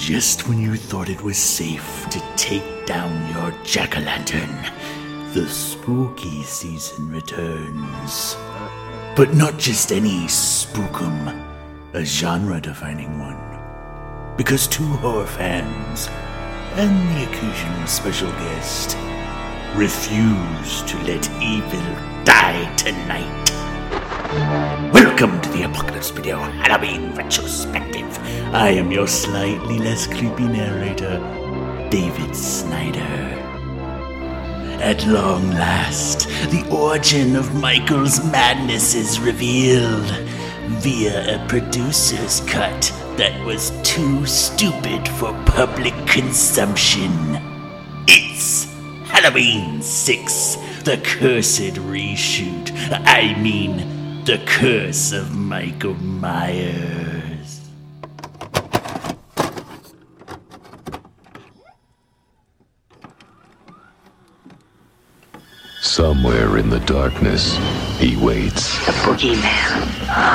Just when you thought it was safe to take down your jack-o'-lantern, the spooky season returns. But not just any spookum, a genre-defining one. Because two horror fans, and the occasional special guest, refuse to let evil die tonight. Welcome to the Apocalypse Video Halloween Retrospective. I am your slightly less creepy narrator, David Snyder. At long last, the origin of Michael's madness is revealed via a producer's cut that was too stupid for public consumption. It's Halloween 6, the cursed reshoot. I mean, the curse of Michael Myers. Somewhere in the darkness, he waits. The boogeyman.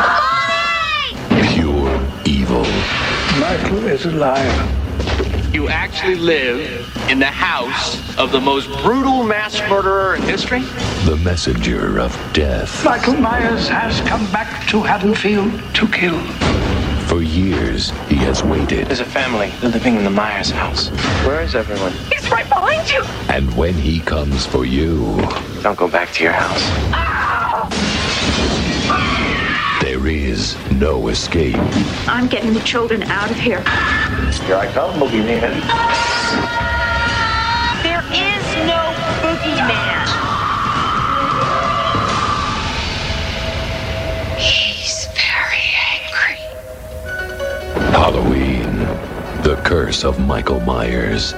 Pure evil. Michael is alive. You actually live in the house of the most brutal mass murderer in history? The messenger of death. Michael Myers has come back to Haddonfield to kill. For years, he has waited. There's a family living in the Myers house. Where is everyone? He's right behind you. And when he comes for you, Don't go back to your house. there is no escape. I'm getting the children out of here. Here I come, boogeyman. There is no boogeyman. He's very angry. Halloween, the curse of Michael Myers.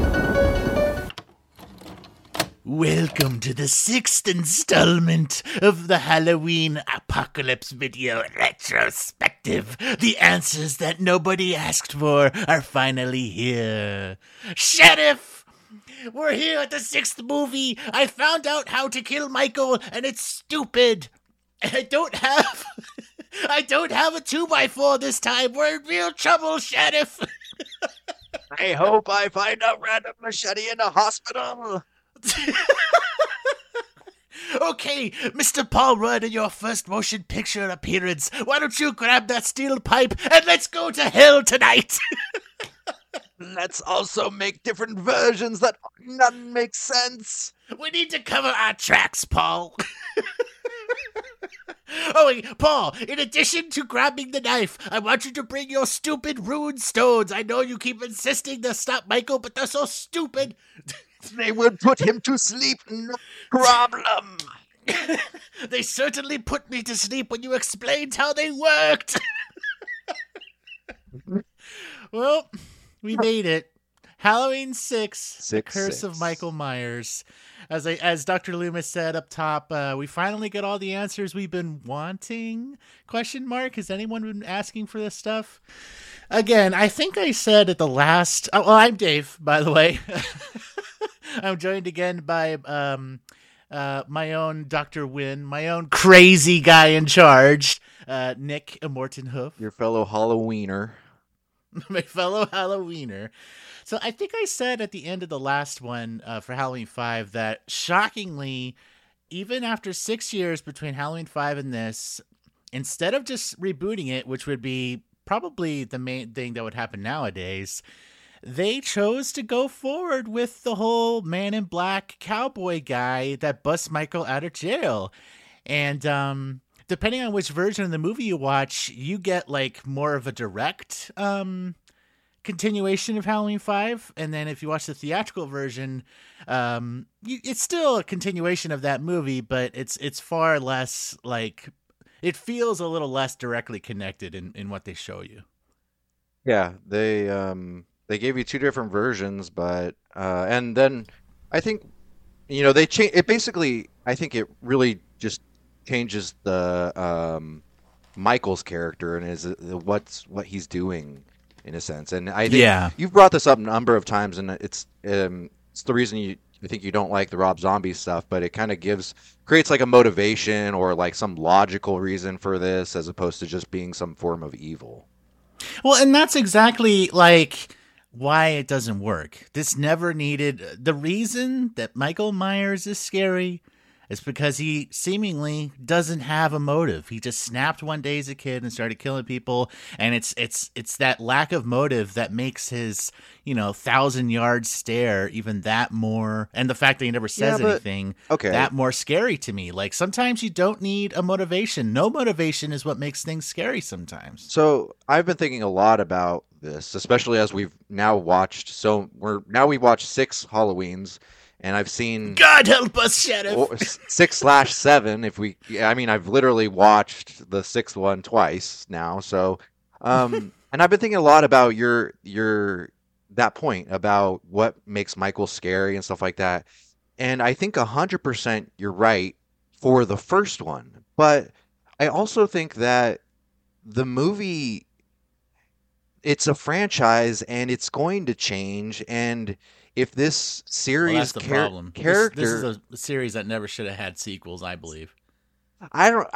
Welcome to the 6th installment of the Halloween Apocalypse Video Retrospective. The answers that nobody asked for are finally here. Sheriff! We're here at the 6th movie. I found out how to kill Michael, and it's stupid. I don't have a 2x4 this time. We're in real trouble, Sheriff. I hope I find a random machete in a hospital. Okay, Mr. Paul Rudd, in your first motion picture appearance, why don't you grab that steel pipe and let's go to hell tonight? Let's also make different versions that none make sense. We need to cover our tracks, Paul. Oh, wait, Paul, in addition to grabbing the knife, I want you to bring your stupid rune stones. I know you keep insisting to stop Michael, but they're so stupid. They will put him to sleep, no problem. They certainly put me to sleep when you explained how they worked. Well, we made it. Halloween 6, The Curse of Michael Myers. As Dr. Loomis said up top, we finally got all the answers we've been wanting? Question mark? Has anyone been asking for this stuff? Again, I think I said at the last... Oh, well, I'm Dave, by the way. I'm joined again by my own Dr. Wynn, my own crazy guy in charge, Nick Mortenhoof. Your fellow Halloweener. My fellow Halloweener. So I think I said at the end of the last one for Halloween 5 that shockingly, even after 6 years between Halloween 5 and this, instead of just rebooting it, which would be probably the main thing that would happen nowadays, they chose to go forward with the whole Man in Black cowboy guy that busts Michael out of jail. And depending on which version of the movie you watch, you get like more of a direct continuation of Halloween 5, and then if you watch the theatrical version, it's still a continuation of that movie, but it's far less, like, it feels a little less directly connected in what they show you. Yeah, they gave you two different versions, but and then I think they change it. Basically, I think it really just changes the Michael's character and what he's doing, in a sense. And I think you've brought this up a number of times, and it's the reason I think you don't like the Rob Zombie stuff, but it kind of creates like a motivation or like some logical reason for this, as opposed to just being some form of evil. Well, and that's exactly like why it doesn't work. This never needed. The reason that Michael Myers is scary is because he seemingly doesn't have a motive. He just snapped one day as a kid and started killing people, and it's that lack of motive that makes his 1,000-yard stare even that more, and the fact that he never says anything, that more scary to me. Like, sometimes you don't need a motivation. No motivation is what makes things scary sometimes. So I've been thinking a lot about this, especially as we've now watched. We've watched 6 Halloweens. And I've seen God help us, Sheriff. 6/7. I've literally watched the 6th one twice now. So, and I've been thinking a lot about that point about what makes Michael scary and stuff like that. And I think 100% you're right for the first one, but I also think that the movie, it's a franchise and it's going to change. And if this series that's the problem. Character, this is a series that never should have had sequels, I believe. I would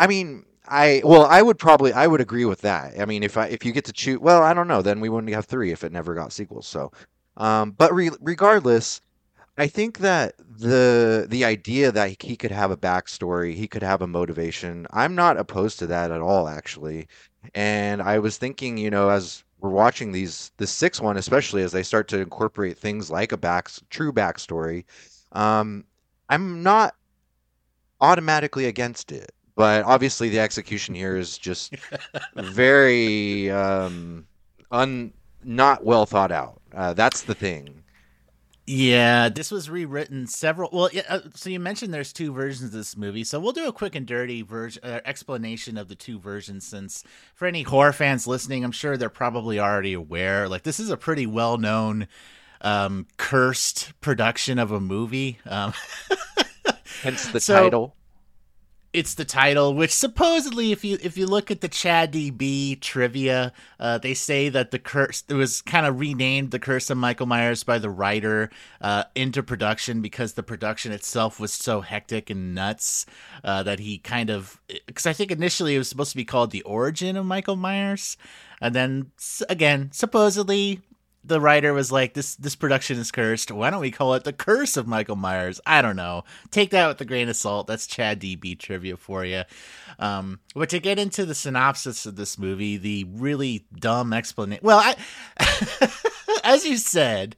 agree with that. I mean, if you get to choose, well, I don't know, then we wouldn't have 3 if it never got sequels. So, but regardless, I think that the idea that he could have a backstory, he could have a motivation, I'm not opposed to that at all, actually. And I was thinking, as we're watching the 6th one, especially as they start to incorporate things like a true backstory, I'm not automatically against it, but obviously the execution here is just very not well thought out. That's the thing. Yeah, this was rewritten several. Well, so you mentioned there's 2 versions of this movie, so we'll do a quick and dirty explanation of the 2 versions. Since for any horror fans listening, I'm sure they're probably already aware. Like, this is a pretty well-known cursed production of a movie. Hence the title. It's the title, which supposedly, if you look at the ChadDB trivia, they say that the curse, it was kind of renamed The Curse of Michael Myers by the writer into production because the production itself was so hectic and nuts that he kind of, because I think initially it was supposed to be called The Origin of Michael Myers, and then again, supposedly the writer was like, this production is cursed. Why don't we call it The Curse of Michael Myers? I don't know. Take that with a grain of salt. That's ChadDB trivia for you. But to get into the synopsis of this movie, the really dumb explanation. Well, as you said,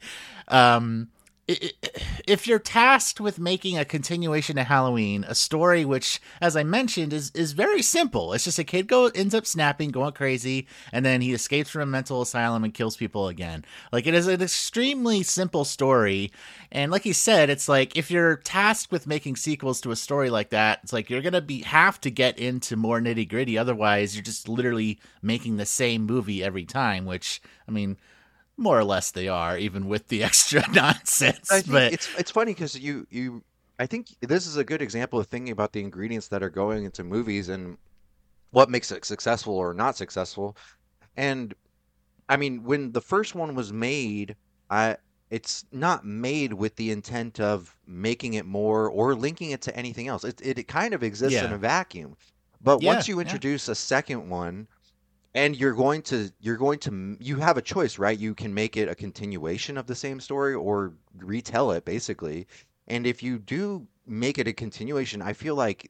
if you're tasked with making a continuation of Halloween, a story which, as I mentioned, is very simple. It's just a kid ends up snapping, going crazy, and then he escapes from a mental asylum and kills people again. Like, it is an extremely simple story. And like you said, it's like, if you're tasked with making sequels to a story like that, it's like you're going to have to get into more nitty gritty. Otherwise, you're just literally making the same movie every time, which, I mean, more or less they are, even with the extra nonsense. I think it's funny because I think this is a good example of thinking about the ingredients that are going into movies and what makes it successful or not successful. And I mean, when the first one was made, it's not made with the intent of making it more or linking it to anything else. It kind of exists in a vacuum. But once you introduce a second one, and you have a choice, right? You can make it a continuation of the same story or retell it, basically. And if you do make it a continuation, I feel like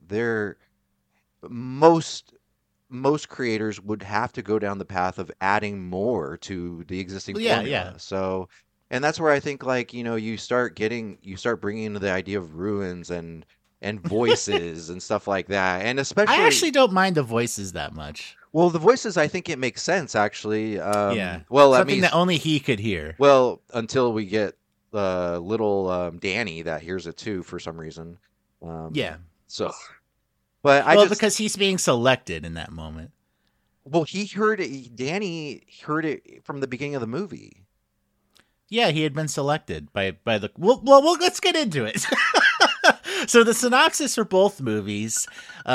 most creators would have to go down the path of adding more to the existing formula. Yeah. So, and that's where I think, like, you start bringing into the idea of ruins and voices and stuff like that. And especially, I actually don't mind the voices that much. Well, the voices, I think it makes sense, actually. Yeah. Well, something that only he could hear. Well, until we get little Danny that hears it too for some reason. Yeah. So, but because he's being selected in that moment. Well, he heard it. Danny heard it from the beginning of the movie. Yeah, he had been selected by the. Well, let's get into it. So the synopsis for both movies,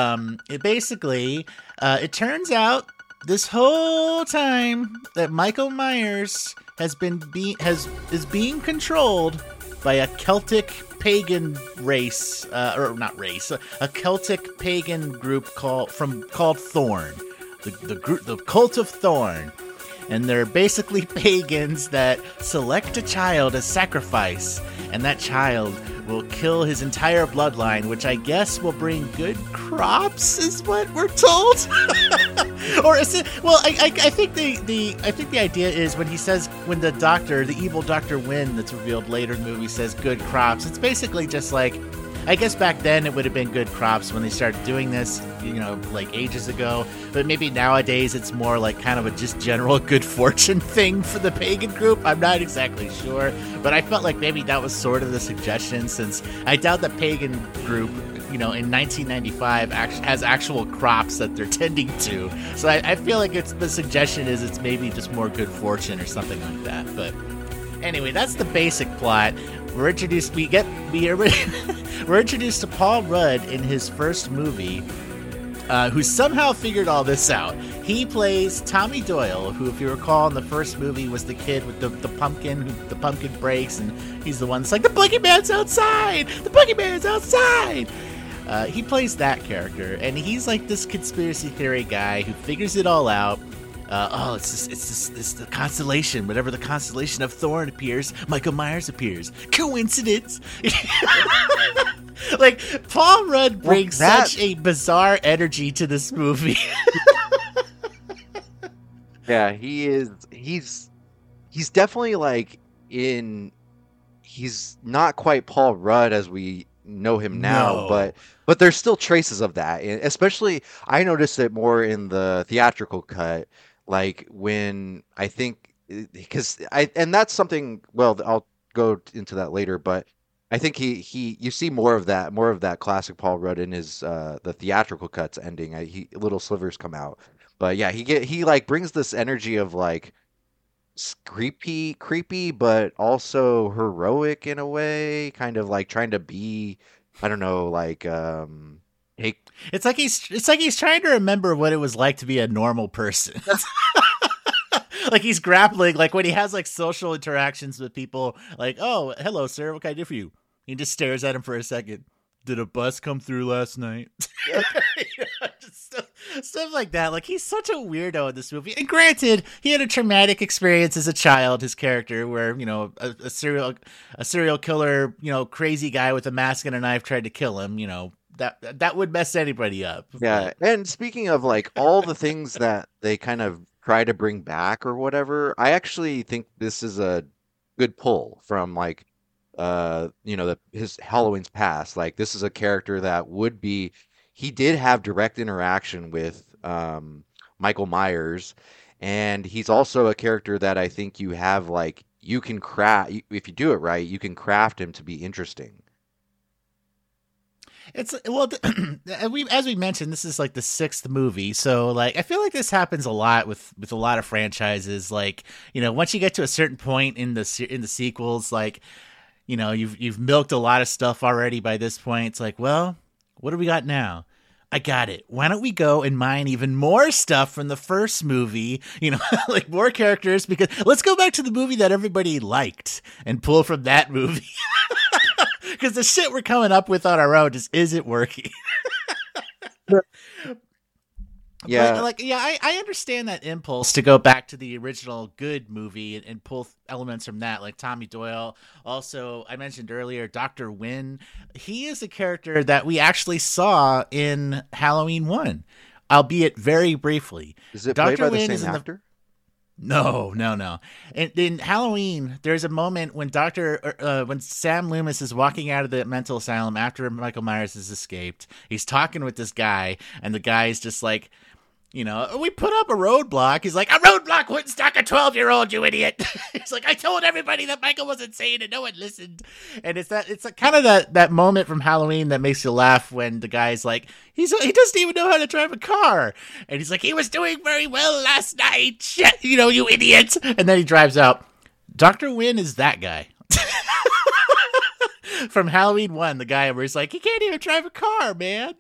it turns out this whole time that Michael Myers is being controlled by a Celtic pagan race, or not race, a Celtic pagan group called Thorn, the Cult of Thorn. and they're basically pagans that select a child as sacrifice, and that child will kill his entire bloodline, which I guess will bring good crops, is what we're told. Or is it? Well, I think the idea is when he says, when the doctor, the evil Dr. Wynn that's revealed later in the movie says good crops, it's basically just like, I guess back then it would have been good crops when they started doing this, like ages ago. But maybe nowadays it's more like kind of a just general good fortune thing for the pagan group. I'm not exactly sure. But I felt like maybe that was sort of the suggestion, since I doubt the pagan group, in 1995 has actual crops that they're tending to. So I feel like the suggestion is it's maybe just more good fortune or something like that. But anyway, that's the basic plot. We're introduced to Paul Rudd in his first movie, who somehow figured all this out. He plays Tommy Doyle, who, if you recall, in the first movie was the kid with the pumpkin, who the pumpkin breaks, and he's the one that's like, the boogeyman's outside! The boogeyman's outside! He plays that character, and he's like this conspiracy theory guy who figures it all out. It's the constellation. Whenever the constellation of Thorn appears, Michael Myers appears. Coincidence? Like, Paul Rudd brings such a bizarre energy to this movie. Yeah, he is. He's definitely like he's not quite Paul Rudd as we know him now, No. but there's still traces of that. Especially, I noticed it more in the theatrical cut. Like when I think, and that's something, well, I'll go into that later, but I think you see more of that classic Paul Rudd in his the theatrical cuts ending. Little slivers come out, but yeah, he like brings this energy of like creepy, but also heroic in a way, kind of like trying to be, I don't know, like hey. It's like he's trying to remember what it was like to be a normal person. Like he's grappling, like when he has like social interactions with people, like, oh, hello, sir, what can I do for you? He just stares at him for a second. Did a bus come through last night? Just stuff like that. Like, he's such a weirdo in this movie. And granted, he had a traumatic experience as a child, his character, where, a serial killer, crazy guy with a mask and a knife tried to kill him, that would mess anybody up. Yeah, and speaking of like all the things that they kind of try to bring back or whatever, I actually think this is a good pull from like his Halloween's past. Like, this is a character that he did have direct interaction with Michael Myers, and he's also a character that I think you can craft, if you do it right, you can craft him to be interesting. It's, well, as we mentioned, this is like the sixth movie, so like I feel like this happens a lot with a lot of franchises. Like, once you get to a certain point in the sequels, like, you've milked a lot of stuff already by this point. It's like, well, what do we got now? I got it. Why don't we go and mine even more stuff from the first movie, like more characters, because let's go back to the movie that everybody liked and pull from that movie. Because the shit we're coming up with on our own just isn't working. Yeah. But, I understand that impulse to go back to the original good movie and pull elements from that, like Tommy Doyle. Also, I mentioned earlier, Dr. Wynn. He is a character that we actually saw in Halloween 1, albeit very briefly. Is it played by the same actor? No. And in Halloween, there's a moment when when Sam Loomis is walking out of the mental asylum after Michael Myers has escaped. He's talking with this guy, and the guy's just like, we put up a roadblock. He's like, a roadblock wouldn't stop a 12-year-old, you idiot. He's like, I told everybody that Michael was insane and no one listened. And it's kind of that moment from Halloween that makes you laugh when the guy's like, he doesn't even know how to drive a car. And he's like, he was doing very well last night. Shit, you idiot. And then he drives out. Dr. Wynn is that guy. From Halloween 1, the guy where he's like, he can't even drive a car, man.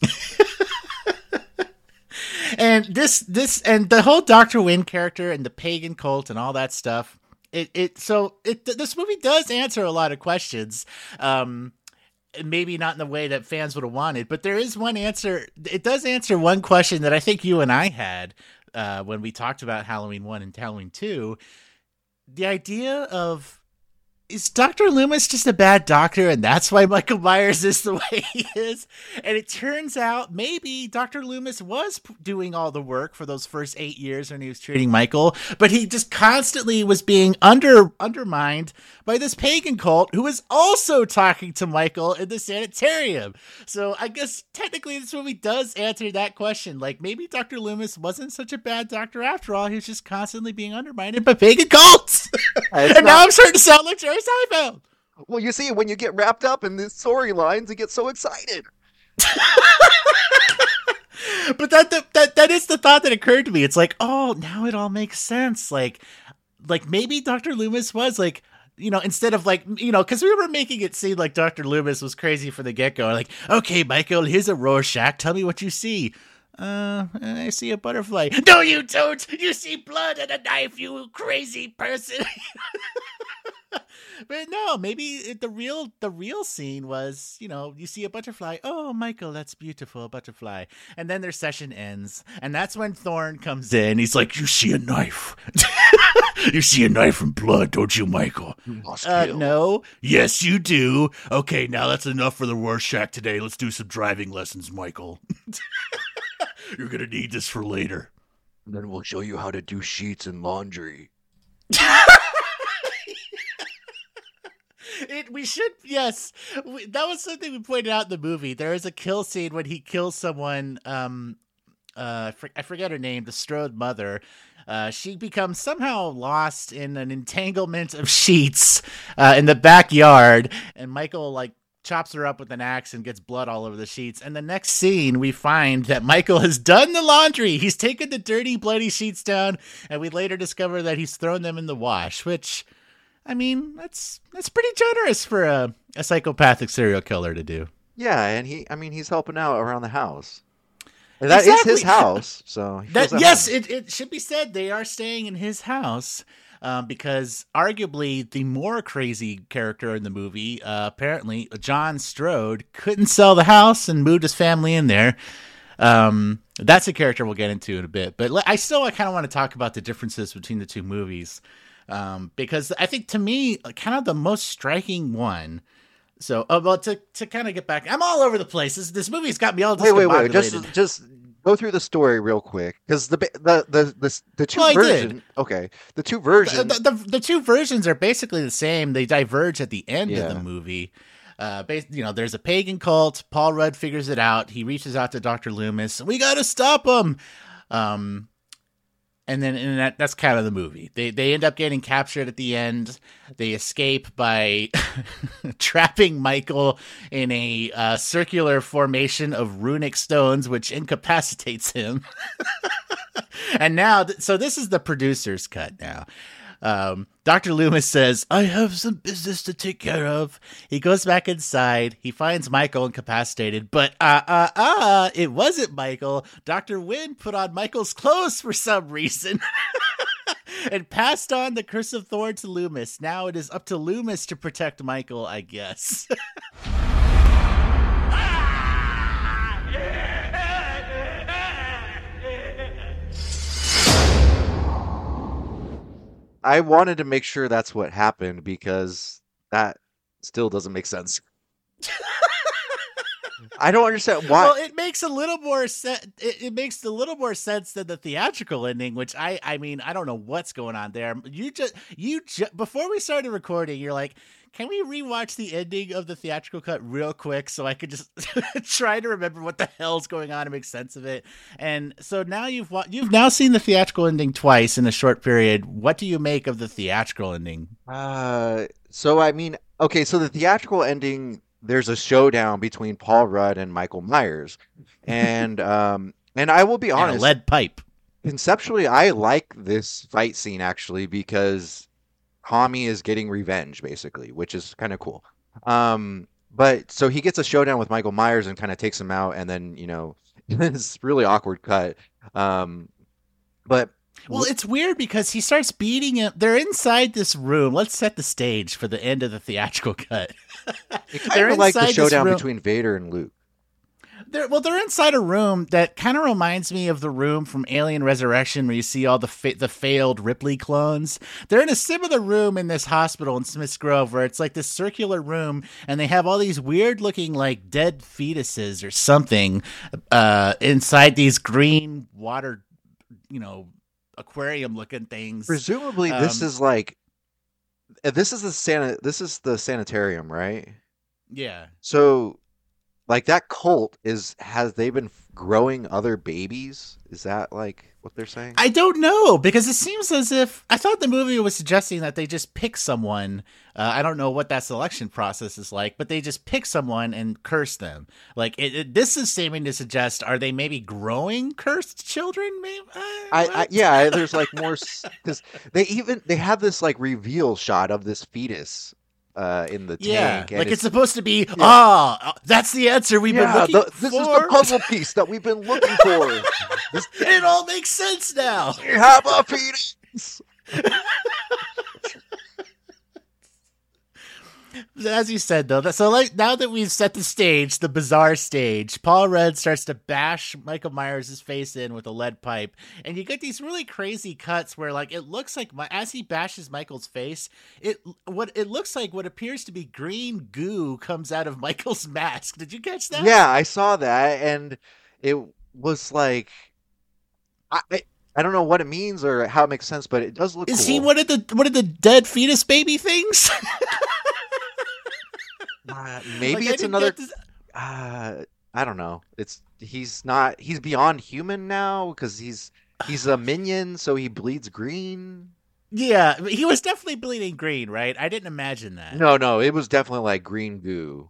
And this and the whole Dr. Wynn character and the pagan cult and all that stuff, this movie does answer a lot of questions. Maybe not in the way that fans would have wanted, but there is one answer. It does answer one question that I think you and I had when we talked about Halloween 1 and Halloween 2, the idea of, is Dr. Loomis just a bad doctor and that's why Michael Myers is the way he is? And it turns out maybe Dr. Loomis was doing all the work for those first 8 years when he was treating Michael, but he just constantly was being undermined by this pagan cult who was also talking to Michael in the sanitarium. So I guess technically this movie does answer that question. Like, maybe Dr. Loomis wasn't such a bad doctor after all. He was just constantly being undermined by pagan cults. And now I'm starting to sound like Jerry Seinfeld. Well, you see, when you get wrapped up in these storylines, you get so excited. But that is the thought that occurred to me. It's like, oh, now it all makes sense. Like maybe Dr. Loomis was like, instead of like, because we were making it seem like Dr. Loomis was crazy from the get-go. Like, okay, Michael, here's a Rorschach. Tell me what you see. I see a butterfly. No, you don't. You see blood and a knife, you crazy person. But no, maybe the real scene was, you see a butterfly. Oh, Michael, that's beautiful, butterfly. And then their session ends. And that's when Thorne comes in. He's like, you see a knife. You see a knife and blood, don't you, Michael? You must kill. No. Yes, you do. Okay, now that's enough for the Rorschach today. Let's do some driving lessons, Michael. You're going to need this for later. And then we'll show you how to do sheets and laundry. Yes. That was something we pointed out in the movie. There is a kill scene when he kills someone. I forget her name, the Strode mother. She becomes somehow lost in an entanglement of sheets in the backyard, and Michael chops her up with an axe and gets blood all over the sheets. And the next scene, we find that Michael has done the laundry. He's taken the dirty, bloody sheets down, and we later discover that he's thrown them in the wash, which, I mean, that's pretty generous for a psychopathic serial killer to do. Yeah, and he's helping out around the house. And that is his house, so yes, it should be said they are staying in his house. Because arguably the more crazy character in the movie, apparently John Strode, couldn't sell the house and moved his family in there. That's a character we'll get into in a bit. But I kind of want to talk about the differences between the two movies. Because I think to me, kind of the most striking one. So, to kind of get back, I'm all over the place. This movie's got me all discombobulated. Wait. Just go through the story real quick, because the two versions. Okay, the two versions. The two versions are basically the same. They diverge at the end of the movie. There's a pagan cult. Paul Rudd figures it out. He reaches out to Dr. Loomis. We got to stop him. And that's kind of the movie. They end up getting captured at the end. They escape by trapping Michael in a circular formation of runic stones, which incapacitates him. And now, so this is the producer's cut now. Dr. Loomis says, I have some business to take care of. He goes back inside. He finds Michael incapacitated, but it wasn't Michael. Dr. Wynn put on Michael's clothes for some reason and passed on the curse of Thorne to Loomis. Now it is up to Loomis to protect Michael, I guess. I wanted to make sure that's what happened, because that still doesn't make sense. I don't understand why. Well, it makes a little more sense. It makes a little more sense than the theatrical ending, which I mean, I don't know what's going on there. You just before we started recording, you're like, can we rewatch the ending of the theatrical cut real quick so I could just try to remember what the hell's going on and make sense of it? And so now you've now seen the theatrical ending twice in a short period. What do you make of the theatrical ending? So I mean, okay, so the theatrical ending, there's a showdown between Paul Rudd and Michael Myers, and I will be honest, and a lead pipe. Conceptually, I like this fight scene actually, because Tommy is getting revenge, basically, which is kind of cool. But so he gets a showdown with Michael Myers and kind of takes him out, and then, it's really awkward cut. But well, it's weird because he starts beating him. They're inside this room. Let's set the stage for the end of the theatrical cut. It's kind of like the showdown between Vader and Luke. They're inside a room that kind of reminds me of the room from Alien Resurrection where you see all the failed Ripley clones. They're in a similar room in this hospital in Smiths Grove where it's like this circular room and they have all these weird looking like dead fetuses or something inside these green water, aquarium looking things. Presumably this is the sanitarium, right? Yeah. So like that cult has they been growing other babies? Is that like what they're saying? I don't know, because it seems as if I thought the movie was suggesting that they just pick someone. I don't know what that selection process is like, but they just pick someone and curse them. Like this is seeming to suggest, are they maybe growing cursed children? Maybe. Yeah, there's like more because they have this like reveal shot of this fetus in the tank. Yeah, like it's supposed to be. That's the answer we've been looking for. This is the puzzle piece that we've been looking for. It all makes sense now. We have a fetus. As you said, though, so like now that we've set the stage, the bizarre stage, Paul Rudd starts to bash Michael Myers' face in with a lead pipe, and you get these really crazy cuts where, like, it looks like as he bashes Michael's face, what appears to be green goo comes out of Michael's mask. Did you catch that? Yeah, I saw that, and it was like, I don't know what it means or how it makes sense, but it does look. Is cool. he one of the dead fetus baby things? Maybe like, it's another. I don't know. He's beyond human now because he's a minion, so he bleeds green. Yeah, he was definitely bleeding green, right? I didn't imagine that. No, it was definitely like green goo.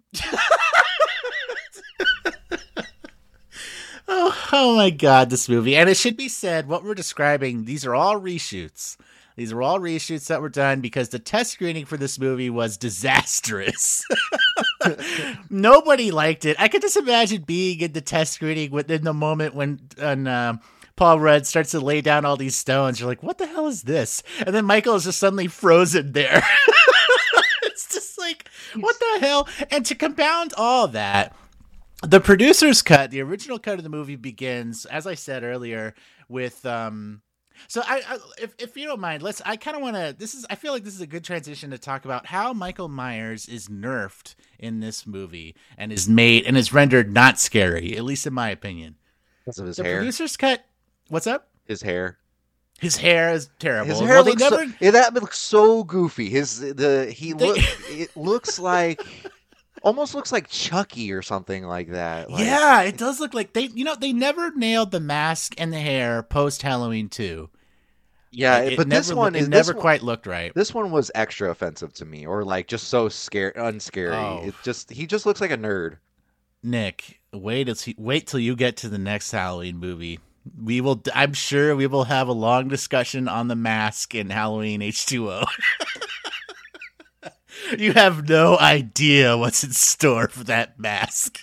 Oh my God, this movie. And it should be said, what we're describing, these are all reshoots. These are all reshoots that were done because the test screening for this movie was disastrous. Nobody liked it. I could just imagine being in the test screening within the moment when Paul Rudd starts to lay down all these stones. You're like, what the hell is this? And then Michael is just suddenly frozen there. It's just like, what the hell? And to compound all that, the producer's cut, the original cut of the movie begins, as I said earlier, with so if you don't mind, I feel like this is a good transition to talk about how Michael Myers is nerfed in this movie and is rendered not scary, at least in my opinion. Because of his The hair. producer's cut. What's up? His hair. His hair is terrible. His hair that looks so goofy. It looks like almost looks like Chucky or something like that. Yeah, it does look like they never nailed the mask and the hair post Halloween 2. Yeah, but this one never quite looked right. This one was extra offensive to me, or like just so unscary. Oh. He just looks like a nerd. Nick, wait till you get to the next Halloween movie. I'm sure we will have a long discussion on the mask in Halloween H2O. You have no idea what's in store for that mask.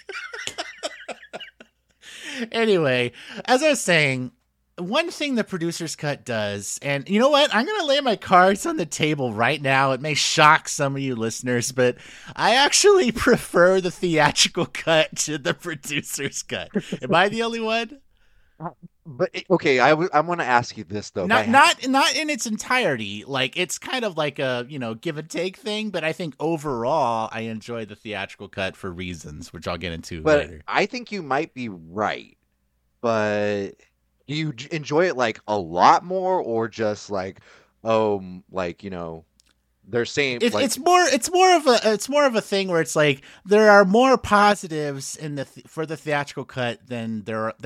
Anyway, as I was saying, one thing the producer's cut does, and you know what? I'm going to lay my cards on the table right now. It may shock some of you listeners, but I actually prefer the theatrical cut to the producer's cut. Am I the only one? But okay, I want to ask you this though. Not in its entirety. Like it's kind of like a give and take thing. But I think overall, I enjoy the theatrical cut for reasons which I'll get into later. I think you might be right. But do you enjoy it like a lot more, or just like they're saying it's more of a thing where it's like there are more positives for the theatrical cut than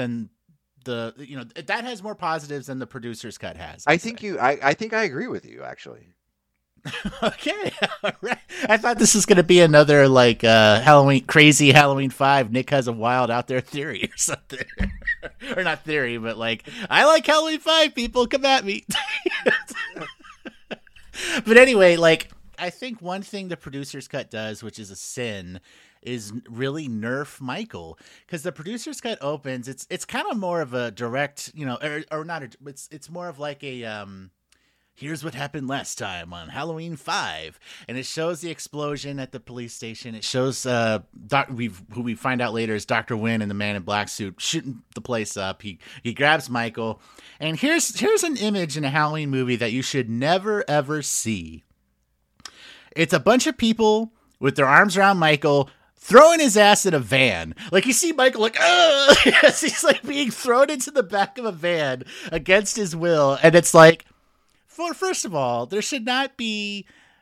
that has more positives than the producer's cut has. I think I agree with you actually. Okay, all right. I thought this was going to be another like crazy Halloween 5. Nick has a wild out there theory or something, or not theory, but like I like Halloween 5. People come at me. But anyway, like I think one thing the producer's cut does, which is a sin, is really nerf Michael, because the producer's cut opens. It's kind of more of a direct, or not. It's more of like a here's what happened last time on Halloween 5. And it shows the explosion at the police station. It shows who we find out later is Dr. Wynn in the Man in Black suit shooting the place up. He grabs Michael. And here's an image in a Halloween movie that you should never, ever see. It's a bunch of people with their arms around Michael throwing his ass in a van. Like, you see Michael like, ugh! Yes, he's like being thrown into the back of a van against his will. And it's like, first of all, you should not be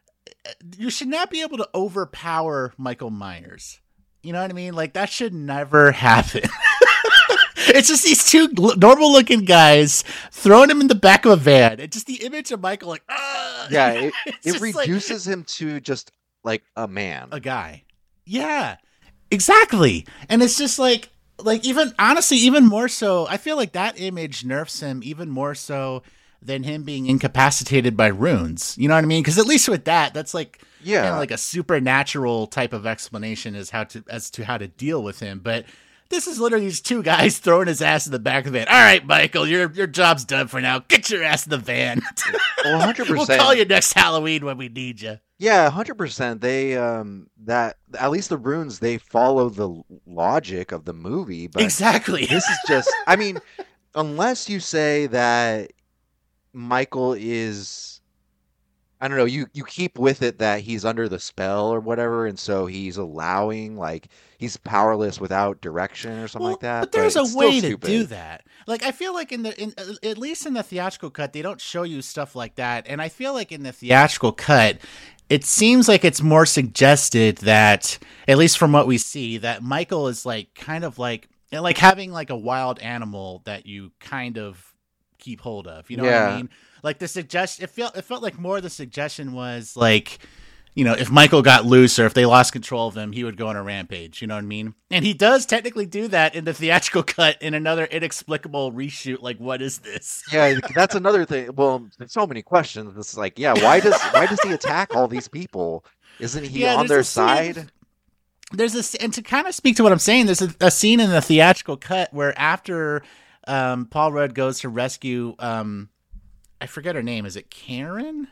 able to overpower Michael Myers. You know what I mean? Like, that should never happen. It's just these two normal looking guys throwing him in the back of a van. It's just the image of Michael like, ah! Yeah, it reduces him to just like a man. A guy. Yeah, exactly. And it's just like even honestly, even more so, I feel like that image nerfs him even more so than him being incapacitated by runes. You know what I mean? Because at least with that's like, kind of like a supernatural type of explanation as to how to deal with him. But this is literally these two guys throwing his ass in the back of the van. All right, Michael, your job's done for now. Get your ass in the van. Well, 100%. We'll call you next Halloween when we need you. Yeah, 100%. They that at least the runes, they follow the logic of the movie. But exactly. This is just, I mean, unless you say that Michael is, I don't know, you keep with it that he's under the spell or whatever, and so he's allowing, like, he's powerless without direction or something like that. But there's a it's way still to stupid. do that. Like, I feel like at least in the theatrical cut, they don't show you stuff like that. And I feel like in the theatrical cut, it seems like it's more suggested that, at least from what we see, that Michael is like kind of like having like a wild animal that you kind of keep hold of. You know what I mean? Like the suggestion, it felt like more of the suggestion was like, you know, if Michael got loose or if they lost control of him, he would go on a rampage. You know what I mean? And he does technically do that in the theatrical cut in another inexplicable reshoot. Like, what is this? Yeah, that's another thing. Well, there's so many questions. It's like, yeah, why does he attack all these people? Isn't he on their side? And to kind of speak to what I'm saying, there's a scene in the theatrical cut where after Paul Rudd goes to rescue, I forget her name. Is it Karen?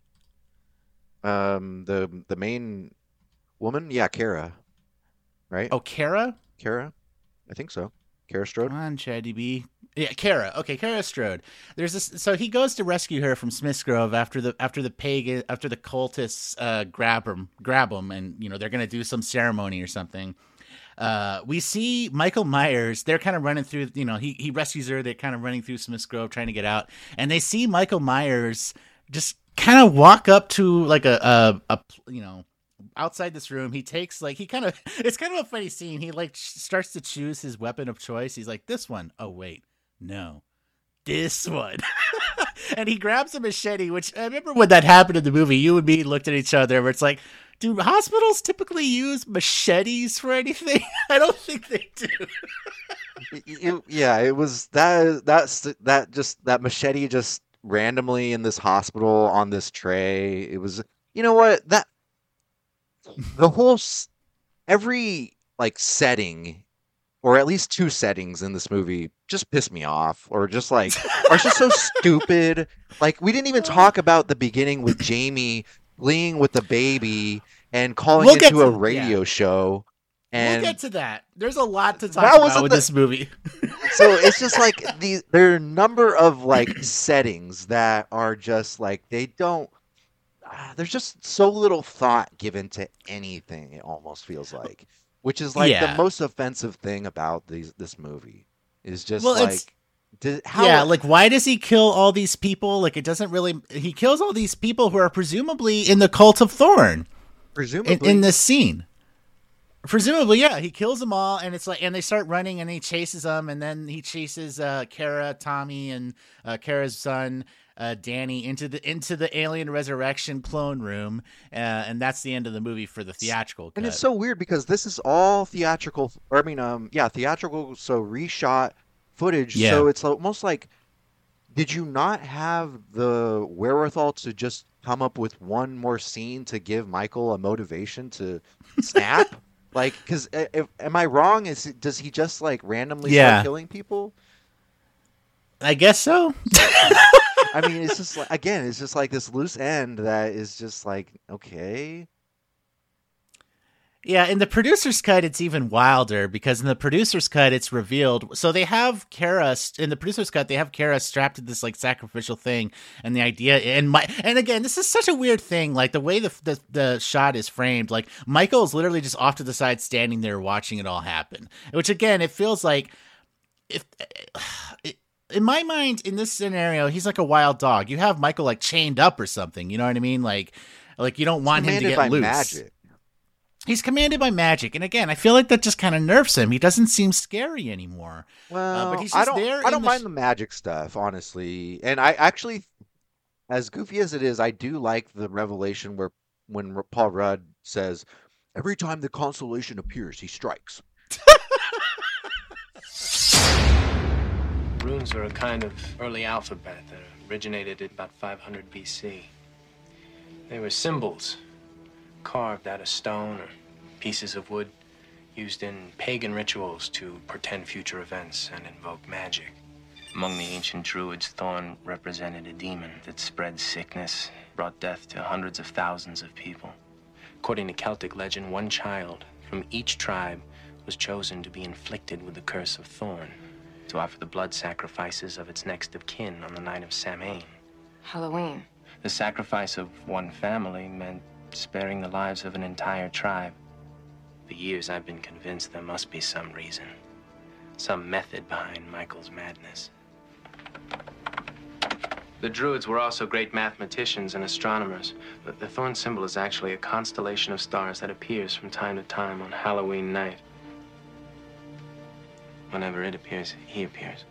The main woman, yeah, Kara, right? Oh, Kara? Kara, I think so. Kara Strode. Come on, ChatDB. Yeah, Kara. Okay, Kara Strode. There's this. So he goes to rescue her from Smith's Grove after the cultists grab him, and you know they're gonna do some ceremony or something. We see Michael Myers. They're kind of running through. You know, he rescues her. They're kind of running through Smith's Grove trying to get out, and they see Michael Myers just kind of walk up to like a you know, outside this room. He takes like it's kind of a funny scene. He like starts to choose his weapon of choice. He's like, this one. Oh wait, no, this one. And he grabs a machete, which I remember when that happened in the movie, you and me looked at each other where it's like, do hospitals typically use machetes for anything? I don't think they do. Yeah, it was that machete just randomly in this hospital on this tray. It was, you know what, that the whole every like setting, or at least two settings in this movie, just pissed me off, or just like are just so stupid. Like, we didn't even talk about the beginning with Jamie fleeing with the baby and calling into a radio show. And we'll get to that. There's a lot to talk about with this movie. So it's just like there are a number of like settings that are just like they don't. There's just so little thought given to anything. It almost feels like, which is like the most offensive thing about this movie is just like why does he kill all these people? Like, it doesn't really. He kills all these people who are presumably in the Cult of Thorn. Presumably in this scene. Presumably, yeah, he kills them all, and it's like, and they start running, and he chases them, and then he chases Kara, Tommy, and Kara's son, Danny, into the Alien Resurrection clone room, and that's the end of the movie for the theatrical cut. And it's so weird because this is all theatrical. Or, I mean, theatrical, so reshot footage. Yeah. So it's almost like, did you not have the wherewithal to just come up with one more scene to give Michael a motivation to snap? Like, because am I wrong? Does he just like randomly start killing people? I guess so. I mean, it's just like, again, it's just like this loose end that is just like, okay. Yeah, in the producer's cut, it's even wilder because in the producer's cut, it's revealed. So they have Kara in the producer's cut. They have Kara strapped to this like sacrificial thing, and the idea and again, this is such a weird thing. Like the way the shot is framed, like Michael is literally just off to the side, standing there watching it all happen. Which again, it feels like in my mind, in this scenario, he's like a wild dog. You have Michael like chained up or something. You know what I mean? Like you don't want him to get loose. Magic. He's commanded by magic, and again, I feel like that just kind of nerfs him. He doesn't seem scary anymore. Well, but he's just I don't mind the magic stuff, honestly. And I actually, as goofy as it is, I do like the revelation when Paul Rudd says, "Every time the constellation appears, he strikes." Runes are a kind of early alphabet that originated at about 500 BC. They were symbols carved out of stone or pieces of wood used in pagan rituals to portend future events and invoke magic. Among the ancient Druids, Thorn represented a demon that spread sickness, brought death to hundreds of thousands of people. According to Celtic legend, one child from each tribe was chosen to be inflicted with the curse of Thorn, to offer the blood sacrifices of its next of kin on the night of Samhain. Halloween. The sacrifice of one family meant sparing the lives of an entire tribe. For years, I've been convinced there must be some reason, some method behind Michael's madness. The Druids were also great mathematicians and astronomers. The Thorn symbol is actually a constellation of stars that appears from time to time on Halloween night. Whenever it appears, he appears.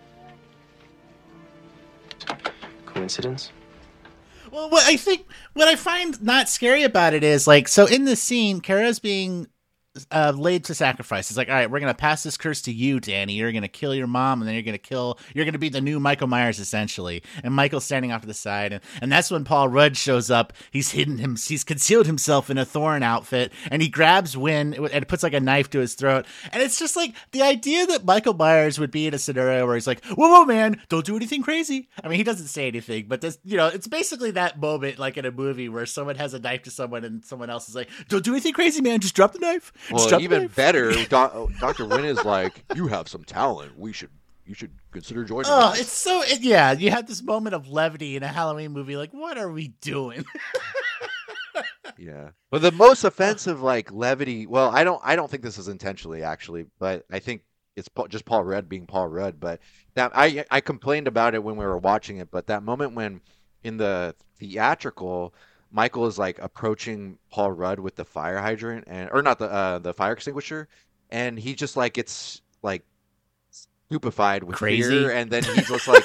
Coincidence? Well, what I find not scary about it is like, so in this scene, Kara's being laid to sacrifice. It's like, all right, we're going to pass this curse to you, Danny. You're going to kill your mom, and then you're going to be the new Michael Myers, essentially. And Michael's standing off to the side. And that's when Paul Rudd shows up. He's concealed himself in a Thorn outfit, and he grabs Wynn and puts like a knife to his throat. And it's just like the idea that Michael Myers would be in a scenario where he's like, whoa, man, don't do anything crazy. I mean, he doesn't say anything, but this, it's basically that moment, like in a movie where someone has a knife to someone and someone else is like, don't do anything crazy, man. Just drop the knife. Well, even better, Dr. Wynn is like, you have some talent. You should consider joining us. It's so, yeah, you have this moment of levity in a Halloween movie. Like, what are we doing? Yeah. But the most offensive, like, levity, well, I don't think this is intentionally, actually, but I think it's just Paul Rudd being Paul Rudd. But that I complained about it when we were watching it, but that moment when in the theatrical, Michael is like approaching Paul Rudd with the fire hydrant or not the fire extinguisher, and he just like gets like stupefied with fear, and then he's just like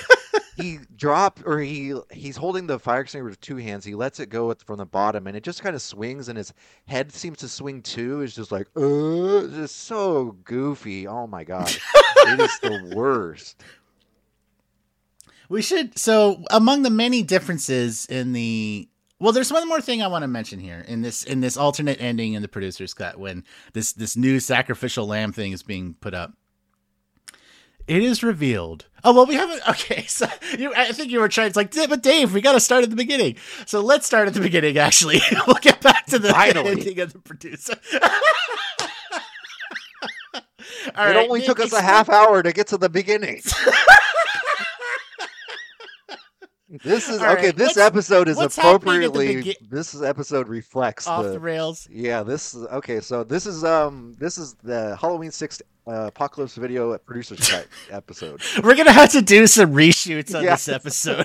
he's holding the fire extinguisher with two hands. He lets it go from the bottom, and it just kind of swings, and his head seems to swing too. It's just like just so goofy. Oh my god, it is the worst. So among the many differences in well, there's one more thing I want to mention here in this alternate ending in the producer's cut when this new sacrificial lamb thing is being put up. It is revealed. Oh, well, we haven't. Okay, so I think you were trying. It's like, but Dave, we got to start at the beginning. So let's start at the beginning. Actually, we'll get back to the ending of the producer. It only took us a half hour to get to the beginning. This is okay. This episode is appropriately. This episode reflects off the rails. Yeah. This is okay. So this is the Halloween 6 Apocalypse Video producer's cut episode. We're gonna have to do some reshoots on this episode.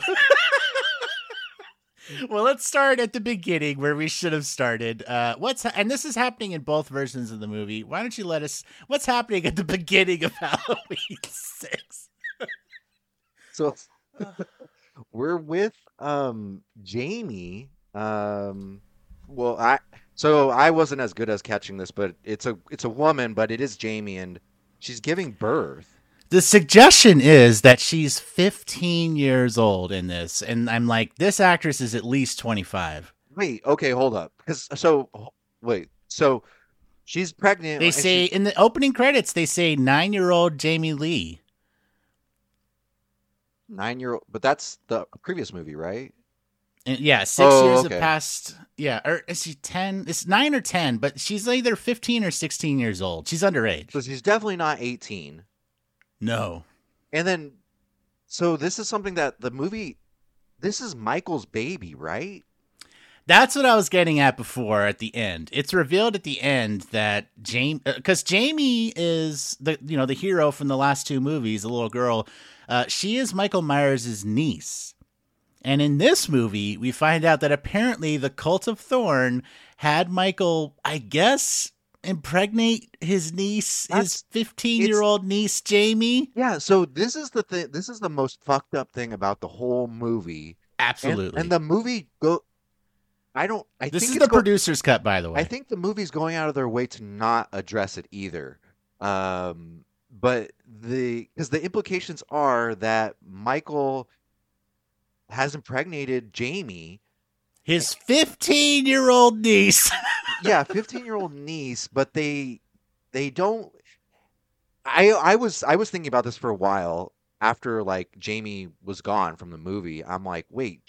Well, let's start at the beginning where we should have started. And this is happening in both versions of the movie. Why don't you let us? What's happening at the beginning of Halloween 6? So. We're with Jamie. I wasn't as good as catching this, but it's a woman, but it is Jamie, and she's giving birth. The suggestion is that she's 15 years old in this, and I'm like, this actress is at least 25. Wait, okay, hold up. So she's pregnant. They say in the opening credits, they say 9-year-old Jamie Lee. 9-year-old, but that's the previous movie, right? And yeah, 6 Oh, years okay. have passed. Yeah, or is she 10? It's 9 or 10, but she's either 15 or 16 years old. She's underage. So she's definitely not 18. No. And then, so this is something that the movie, this is Michael's baby, right? That's what I was getting at before at the end. It's revealed at the end that because Jamie is the hero from the last two movies, the little girl. She is Michael Myers' niece. And in this movie, we find out that apparently the Cult of Thorn had Michael, I guess, impregnate his niece, his 15-year-old niece, Jamie. Yeah, so this is the thing. This is the most fucked up thing about the whole movie. Absolutely. And the movie This is the producer's cut, by the way. I think the movie's going out of their way to not address it either. But because the implications are that Michael has impregnated Jamie, his 15-year-old niece. Yeah, 15-year-old niece, but they don't. I was thinking about this for a while after like Jamie was gone from the movie. I'm like, wait,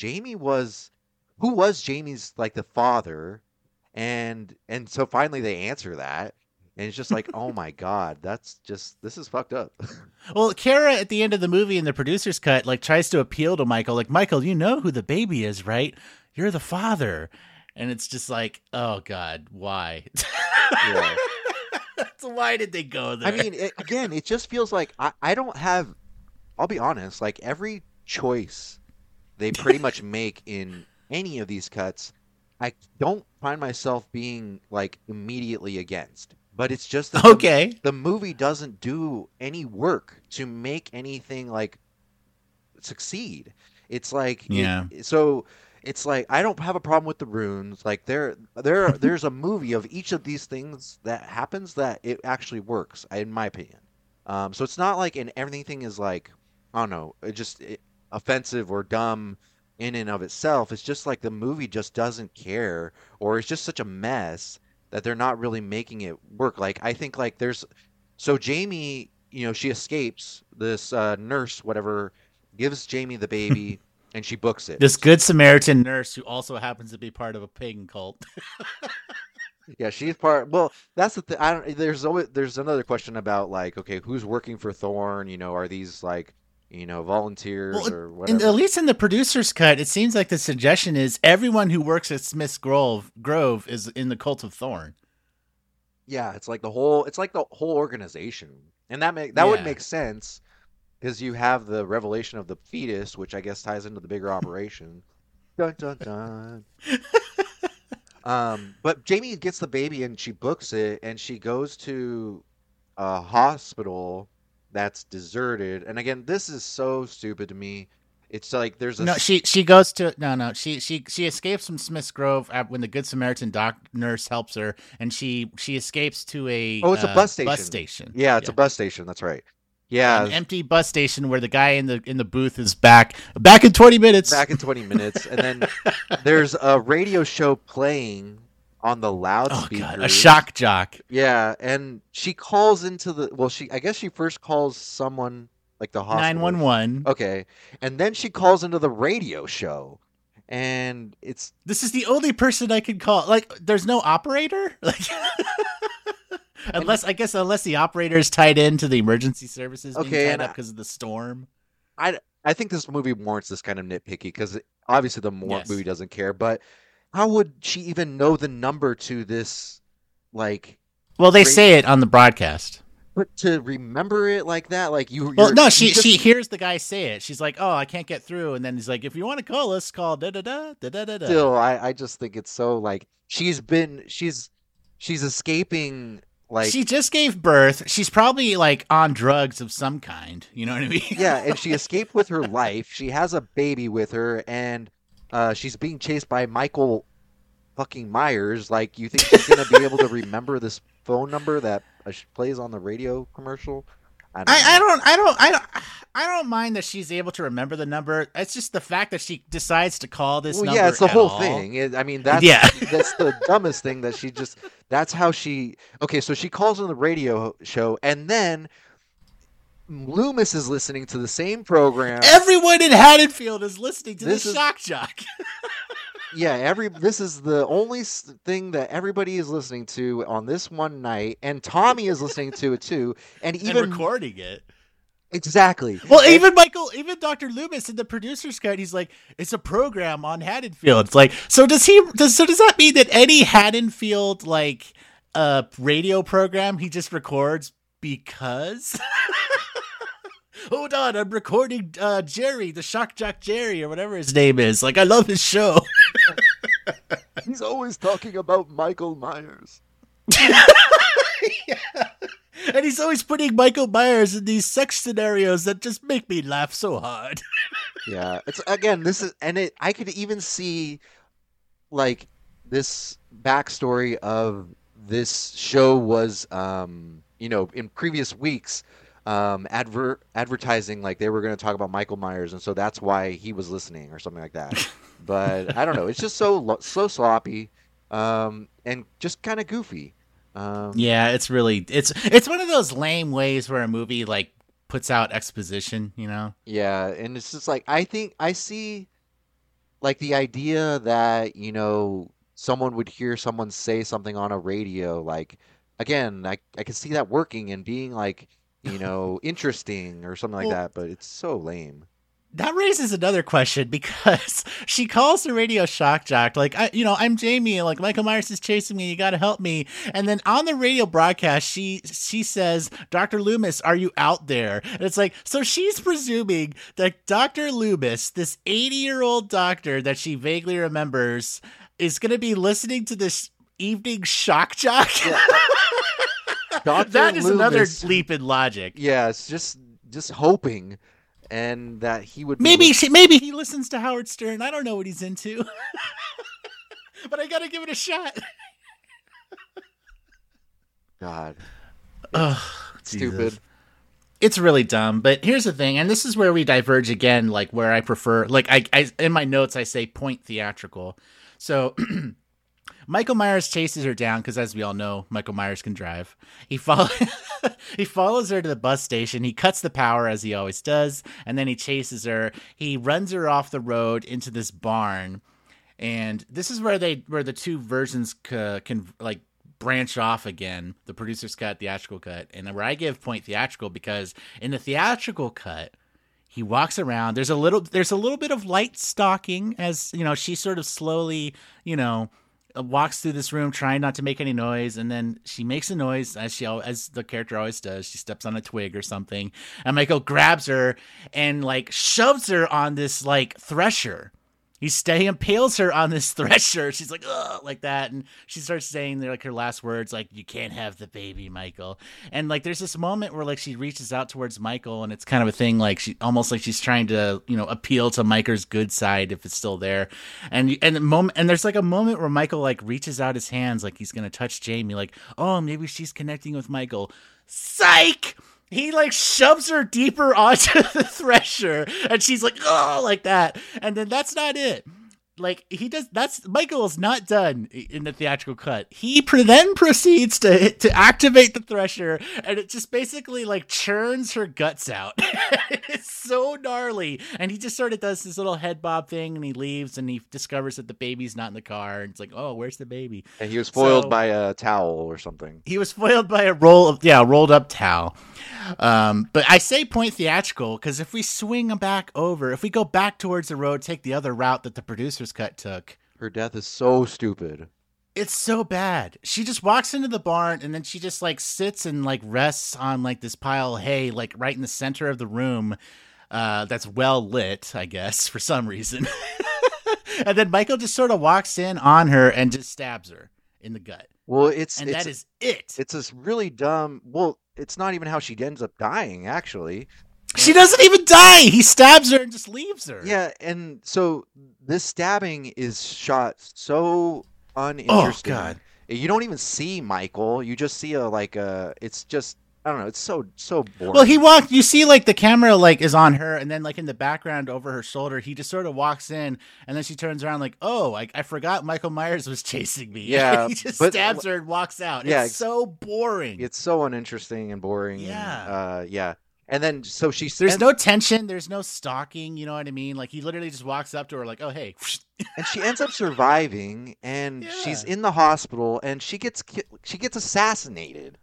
who was Jamie's like the father? And so finally they answer that. And it's just like, oh my God, this is fucked up. Well, Kara at the end of the movie in the producer's cut, like tries to appeal to Michael, like, Michael, you know who the baby is, right? You're the father. And it's just like, oh God, why? Yeah. So why did they go there? I mean, it just feels like I don't have, I'll be honest, like every choice they pretty much make in any of these cuts, I don't find myself being like immediately against. But it's just that okay. The movie doesn't do any work to make anything like succeed. It's like, so it's like I don't have a problem with the runes. Like there's a movie of each of these things that happens that it actually works, in my opinion. So it's not like everything is like, I don't know, offensive or dumb in and of itself. It's just like the movie just doesn't care, or it's just such a mess that they're not really making it work. Like I think like so Jamie, she escapes. This nurse, whatever, gives Jamie the baby, and she books it. This Good Samaritan nurse who also happens to be part of a pagan cult. Yeah, she's part. Well, that's the thing. There's another question about like, okay, who's working for Thorn? Are these like, volunteers or whatever? At least in the producer's cut, it seems like the suggestion is everyone who works at Smith's Grove is in the Cult of Thorn. Yeah, it's like the whole organization, and that would make sense because you have the revelation of the fetus, which I guess ties into the bigger operation. Dun dun dun. But Jamie gets the baby and she books it, and she goes to a hospital that's deserted. And again, this is so stupid to me. It's like there's a she goes to she escapes from Smith's Grove when the Good Samaritan nurse helps her, and she escapes to it's a bus station. Yeah, it's a bus station. That's right. Yeah, an empty bus station where the guy in the booth is back in 20 minutes. Back in 20 minutes, and then there's a radio show playing on the loudspeaker. Oh God, a shock jock. Yeah, and she calls into I guess she first calls someone like the hospital. 911. Okay, and then she calls into the radio show, and this is the only person I can call. Like, there's no operator. Like, unless the operator is tied into the emergency services being tied up because of the storm. I think this movie warrants this kind of nitpicky because obviously the movie doesn't care, but how would she even know the number to this? Like, well, they say it on the broadcast. But to remember it like that, like she hears the guy say it. She's like, "Oh, I can't get through," and then he's like, "If you want to call us, call da da da da da da." Still, I just think it's so like she's escaping. Like, she just gave birth. She's probably like on drugs of some kind. You know what I mean? Yeah, and she escaped with her life. She has a baby with her, and she's being chased by Michael fucking Myers. Like, you think she's gonna be able to remember this phone number that plays on the radio commercial? I don't mind that she's able to remember the number. It's just the fact that she decides to call this number. Yeah, it's the whole thing. That's the dumbest thing that she that's how she. Okay, so she calls on the radio show, and then Loomis is listening to the same program. Everyone in Haddonfield is listening to this Shock Jock. Yeah, this is the only thing that everybody is listening to on this one night, and Tommy is listening to it too, and even recording it. Exactly. Well, even Dr. Loomis in the producer's cut, he's like, it's a program on Haddonfield. It's like, so does that mean that any Haddonfield like radio program he just records because? Hold on, I'm recording Jerry, the Shock Jock Jerry, or whatever his name is. Like, I love his show. He's always talking about Michael Myers. Yeah. And he's always putting Michael Myers in these sex scenarios that just make me laugh so hard. Yeah, it's I could even see like this backstory of this show was, in previous weeks, advertising like they were going to talk about Michael Myers, and so that's why he was listening or something like that. But I don't know, it's just so sloppy, and just kind of goofy. Yeah, it's one of those lame ways where a movie like puts out exposition, you know? Yeah, and it's just like I see like the idea that, someone would hear someone say something on a radio, like, again, I can see that working and being like, interesting or something like that, but it's so lame. That raises another question, because she calls the radio Shock Jock, like, I'm Jamie, like, Michael Myers is chasing me, you gotta help me. And then on the radio broadcast, she says, Dr. Loomis, are you out there? And it's like, so she's presuming that Dr. Loomis, this 80-year-old doctor that she vaguely remembers, is gonna be listening to this evening Shock Jock? Yeah. That is Loomis, another leap in logic. Yeah, it's just hoping. And that he would maybe he listens to Howard Stern. I don't know what he's into, but I gotta give it a shot. God, stupid. Jesus. It's really dumb. But here's the thing, and this is where we diverge again. Like where I prefer, like I in my notes I say point theatrical. So Michael Myers chases her down because, as we all know, Michael Myers can drive. He follows her to the bus station. He cuts the power, as he always does, and then he chases her. He runs her off the road into this barn, and this is where the two versions can like branch off again. The producer's cut, theatrical cut, and where I give point theatrical because in the theatrical cut, he walks around. There's a little bit of light stalking as she sort of slowly walks through this room trying not to make any noise, and then she makes a noise as the character always does. She steps on a twig or something, and Michael grabs her and like shoves her on this like thresher. He impales her on this thresher. She's like, ugh, like that. And she starts saying like her last words, like, you can't have the baby, Michael. And like, there's this moment where like she reaches out towards Michael, and it's kind of a thing. Like she's trying to, appeal to Michael's good side if it's still there. And there's like a moment where Michael like reaches out his hands, like he's going to touch Jamie, like, oh, maybe she's connecting with Michael. Psych! He like shoves her deeper onto the thresher, and she's like, oh, like that. And then that's not it. Like Michael's not done in the theatrical cut. He then proceeds to activate the thresher, and it just basically like churns her guts out. It's so gnarly. And he just sort of does this little head bob thing, and he leaves, and he discovers that the baby's not in the car, and it's like, oh, where's the baby? And he was foiled by a towel or something. He was foiled by a rolled up towel. But I say point theatrical because if we if we go back towards the road, take the other route that the producer's cut took, her death is so stupid. It's so bad. She just walks into the barn, and then she just like sits and like rests on like this pile of hay, like right in the center of the room. That's well lit, I guess, for some reason. And then Michael just sort of walks in on her and just stabs her in the gut. Well, that is it. It's this really dumb. Well, it's not even how she ends up dying, actually. She doesn't even die. He stabs her and just leaves her. Yeah, and so this stabbing is shot so uninteresting. Oh, God. You don't even see Michael. You just see it's just, I don't know, it's so boring. Well, you see like the camera like is on her, and then like in the background over her shoulder, he just sort of walks in, and then she turns around like, oh, I forgot Michael Myers was chasing me. Yeah. He just stabs her and walks out. Yeah, it's so boring. It's so uninteresting and boring. Yeah. Yeah. And then so there's no tension, there's no stalking, you know what I mean? Like he literally just walks up to her like, "Oh, hey." And she ends up surviving, and she's in the hospital, and she gets assassinated.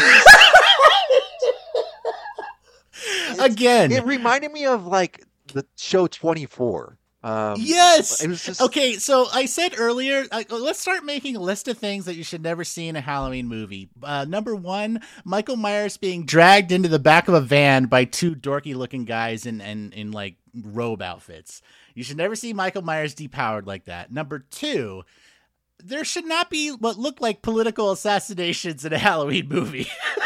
Again, it reminded me of like the show 24. Yes. It was just... Okay, so I said earlier, let's start making a list of things that you should never see in a Halloween movie. Number 1, Michael Myers being dragged into the back of a van by 2 dorky-looking guys in like robe outfits. You should never see Michael Myers depowered like that. Number 2, there should not be what look like political assassinations in a Halloween movie.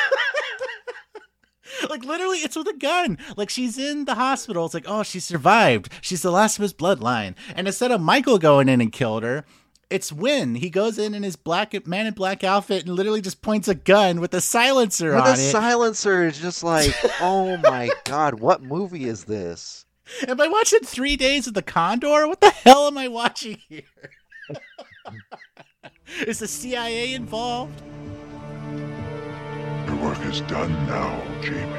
Like, literally, it's with a gun. Like, she's in the hospital. It's like, oh, she survived. She's the last of his bloodline. And instead of Michael going in and killed her, it's Wynn. He goes in his man in black outfit and literally just points a gun with a silencer on it. With a silencer is just like, oh my God, what movie is this? Am I watching 3 Days of the Condor? What the hell am I watching here? Is the CIA involved? Your work is done now, Jamie.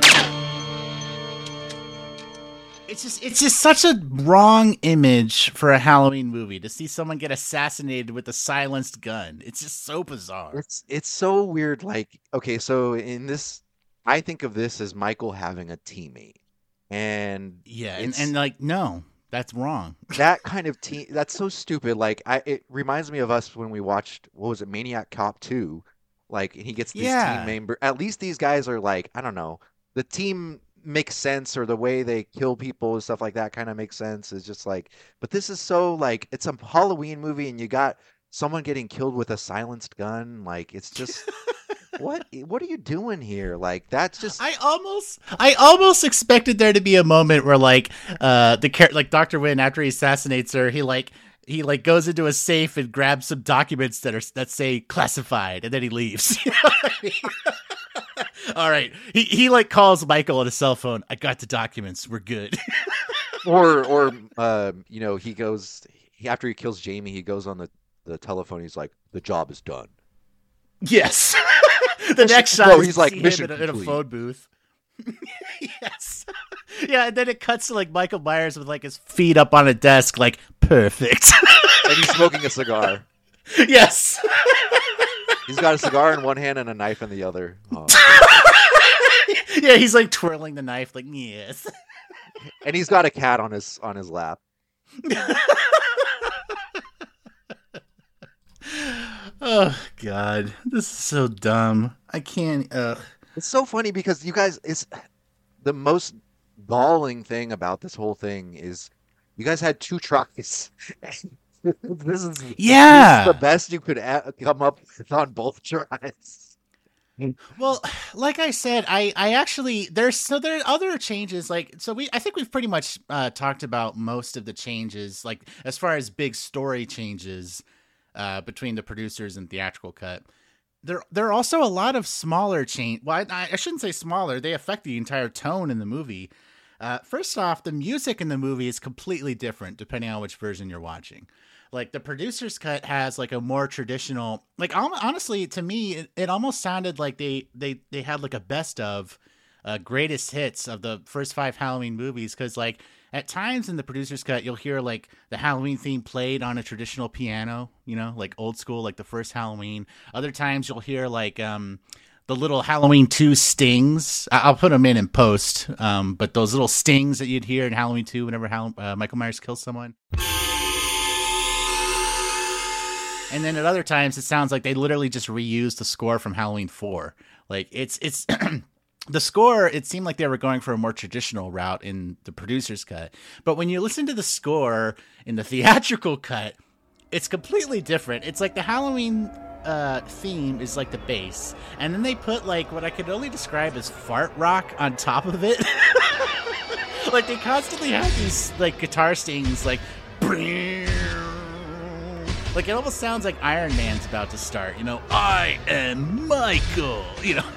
It's just such a wrong image for a Halloween movie to see someone get assassinated with a silenced gun. It's just so bizarre. It's so weird. Like, okay, so in this, I think of this as Michael having a teammate, and yeah, and like, no, that's wrong. That kind of team, that's so stupid. Like, it reminds me of us when we watched, what was it, Maniac Cop 2. Like, he gets these team members. At least these guys are like, I don't know, the team makes sense, or the way they kill people and stuff like that kind of makes sense. It's just like, but this is so like, it's a Halloween movie and you got someone getting killed with a silenced gun. Like, it's just, what are you doing here? Like, that's just. I almost expected there to be a moment where like like Dr. Wynn, after he assassinates her, he goes into a safe and grabs some documents that say classified, and then he leaves. You know what I mean? All right. He like calls Michael on his cell phone. I got the documents. We're good. or you know, he goes, after he kills Jamie, he goes on the telephone. He's like, the job is done. Yes. The next shot is he's like, mission in a phone booth. Yes. Yeah, and then it cuts to like Michael Myers with like his feet up on a desk, like, perfect. And he's smoking a cigar. Yes. He's got a cigar in one hand and a knife in the other. Oh. Yeah, he's like twirling the knife, like, yes. And he's got a cat on his lap. Oh God, this is so dumb. I can't. It's so funny because you guys, it's the most galling thing about this whole thing is you guys had 2 tries. This is the best you could come up with on both tries. Well, like I said, I actually there are other changes. Like, so I think we've pretty much talked about most of the changes, like as far as big story changes between the producers and theatrical cut. There are also a lot of smaller change. Well, I shouldn't say smaller. They affect the entire tone in the movie. First off, the music in the movie is completely different depending on which version you're watching. Like, the producer's cut has like a more traditional, like, honestly, to me, it almost sounded like they had like a best of greatest hits of the first 5 Halloween movies. Cause like at times in the producer's cut, you'll hear like the Halloween theme played on a traditional piano, you know, like old school, like the first Halloween. Other times you'll hear like, the little Halloween 2 stings. I'll put them in post. But those little stings that you'd hear in Halloween 2 whenever Michael Myers kills someone. And then at other times, it sounds like they literally just reused the score from Halloween 4. Like, it's the score, it seemed like they were going for a more traditional route in the producer's cut. But when you listen to the score in the theatrical cut, it's completely different. It's like the Halloween theme is like the bass. And then they put like what I could only describe as fart rock on top of it. Like, they constantly have these like guitar stings, like... Like, it almost sounds like Iron Man's about to start, you know? I am Michael, you know?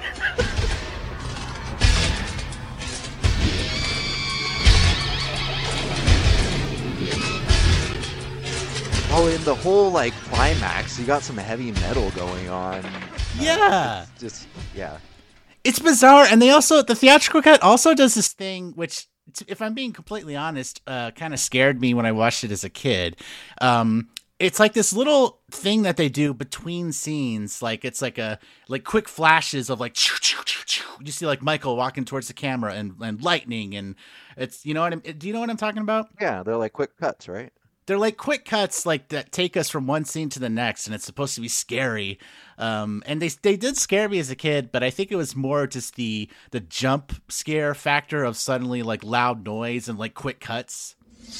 Oh, in the whole, like, climax, you got some heavy metal going on. Yeah. Yeah. It's bizarre, and the theatrical cut also does this thing, which, if I'm being completely honest, kind of scared me when I watched it as a kid. It's like this little thing that they do between scenes, like it's like quick flashes of like you see like Michael walking towards the camera and lightning, and it's do you know what I'm talking about? Yeah, they're like quick cuts, right? They're like quick cuts, like that take us from one scene to the next, and it's supposed to be scary. And they did scare me as a kid, but I think it was more just the jump scare factor of suddenly like loud noise and like quick cuts.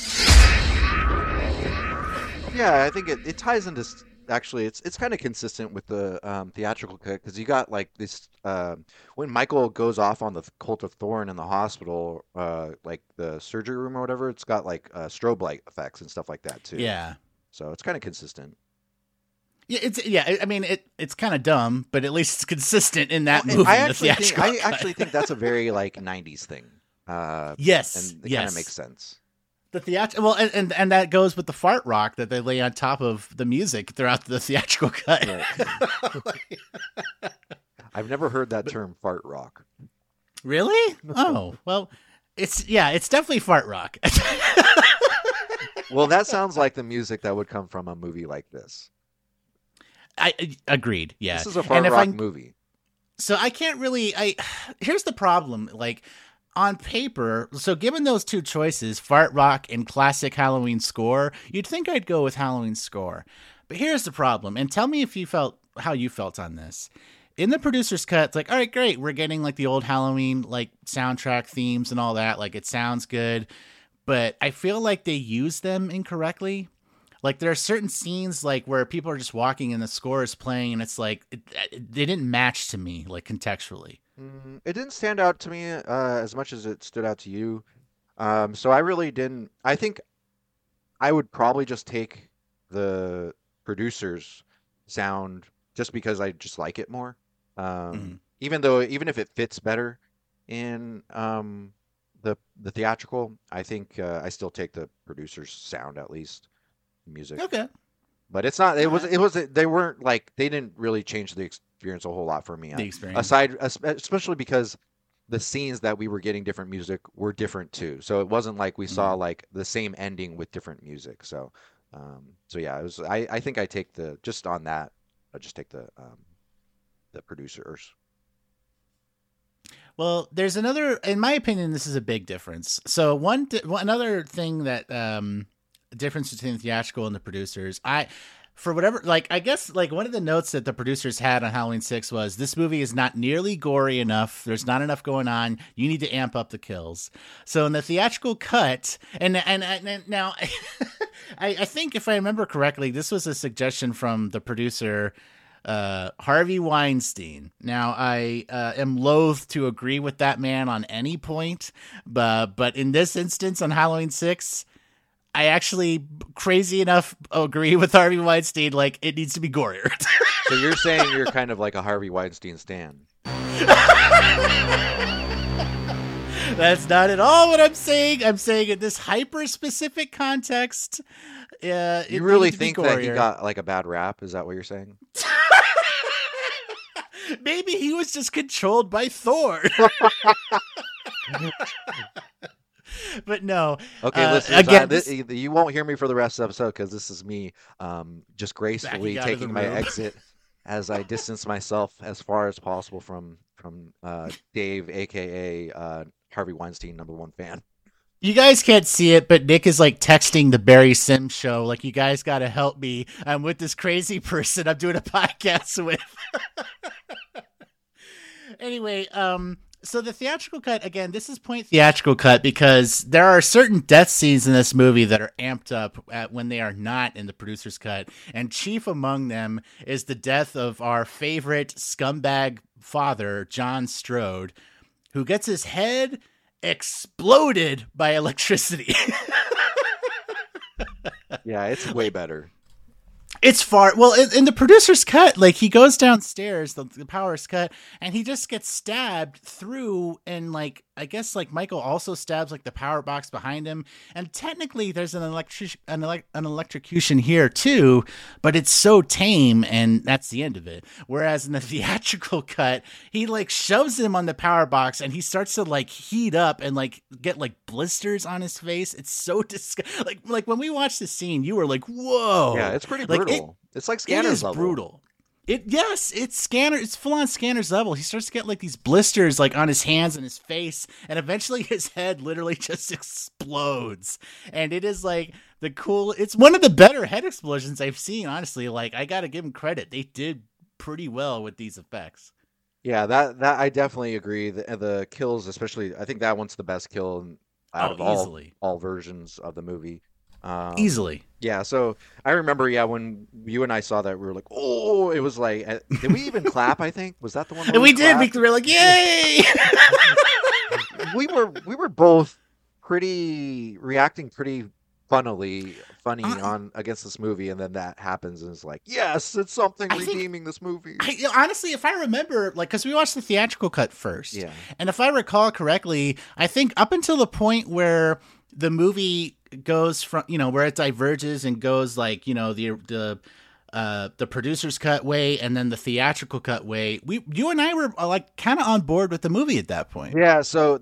Yeah, I think it ties into actually it's kind of consistent with the theatrical cut because you got like this when Michael goes off on the Cult of Thorn in the hospital, like the surgery room or whatever, it's got like strobe light effects and stuff like that too. Yeah, so it's kind of consistent. Yeah, I mean it's kind of dumb, but at least it's consistent in that movie. I actually think that's a very like 90s thing. Yes, and it kind of makes sense. The theatrical, well, and that goes with the fart rock that they lay on top of the music throughout the theatrical cut. Right. I've never heard that term, fart rock. Really? Oh, well, it's definitely fart rock. Well, that sounds like the music that would come from a movie like this. I agreed. Yeah, this is a fart rock movie. So I can't really. Here's the problem. Like, on paper, so given those two choices, fart rock and classic Halloween score, you'd think I'd go with Halloween score. But here's the problem, and tell me if you felt how you felt on this. In the producer's cut, it's like, all right, great, we're getting like the old Halloween like soundtrack themes and all that. Like, it sounds good, but I feel like they use them incorrectly. Like, there are certain scenes like where people are just walking and the score is playing, and it's like they didn't match to me like contextually. It didn't stand out to me as much as it stood out to you. So I really didn't. I think I would probably just take the producer's sound just because I just like it more. Even if it fits better in the theatrical, I think I still take the producer's sound, at least music. Okay. But it's not. It was. They weren't like. They didn't really change the experience a whole lot for me. The experience, especially because the scenes that we were getting different music were different too. So it wasn't like we saw like the same ending with different music. So, yeah. It was. I think I take the just on that. I just take the producers. Well, there's another. In my opinion, this is a big difference. So another thing that difference between the theatrical and the producers, for whatever, like, I guess like one of the notes that the producers had on Halloween 6 was, this movie is not nearly gory enough, there's not enough going on, you need to amp up the kills. So in the theatrical cut, and now I think if I remember correctly, this was a suggestion from the producer Harvey Weinstein. Now, I am loath to agree with that man on any point, but in this instance on Halloween 6, I actually, crazy enough, agree with Harvey Weinstein. Like, it needs to be gorier. So you're saying you're kind of like a Harvey Weinstein stan. That's not at all what I'm saying. I'm saying in this hyper-specific context, you really think that he got like a bad rap? Is that what you're saying? Maybe he was just controlled by Thor. But no. Okay, listeners, again, you won't hear me for the rest of the episode because this is me just gracefully taking my exit as I distance myself as far as possible from Dave, aka Harvey Weinstein, #1 fan. You guys can't see it, but Nick is like texting the Barry Sims show. Like, you guys got to help me. I'm with this crazy person I'm doing a podcast with. Anyway, so the theatrical cut, again, this is point theatrical cut because there are certain death scenes in this movie that are amped up when they are not in the producer's cut. And chief among them is the death of our favorite scumbag father, John Strode, who gets his head exploded by electricity. Yeah, it's way better. It's far. Well, in the producer's cut, like, he gogoes downstairs, the power's cut, and he just gets stabbed through, and like I guess like Michael also stabs like the power box behind him, and technically there's an electrocution here too, but it's so tame, and that's the end of it. Whereas in the theatrical cut, he like shoves him on the power box, and he starts to like heat up and like get like blisters on his face. It's so disgusting. Like when we watched the scene, you were like, "Whoa!" Yeah, it's pretty Like, brutal. It's like It Scanner's is level. brutal. It's full on Scanner's level. He starts to get like these blisters like on his hands and his face, and eventually his head literally just explodes. And it is like it's one of the better head explosions I've seen, honestly. Like, I gotta give him credit. They did pretty well with these effects. Yeah, that I definitely agree. The kills, especially, I think that one's the best kill out of easily. all versions of the movie. Easily. Yeah, so I remember, when you and I saw that, we were like, oh, it was like, did we even clap, I think? Was that the one where And we did. clapped? We were like, yay! we were both reacting pretty funny on against this movie, and then that happens, and it's like, yes, it's something redeeming this movie. Honestly, if I remember, like, because we watched the theatrical cut first, Yeah. and if I recall correctly, I think up until the point where the movie goes from, where it diverges and goes like, the producer's cut way and then the theatrical cut way, you and I were like kind of on board with the movie at that point. Yeah, so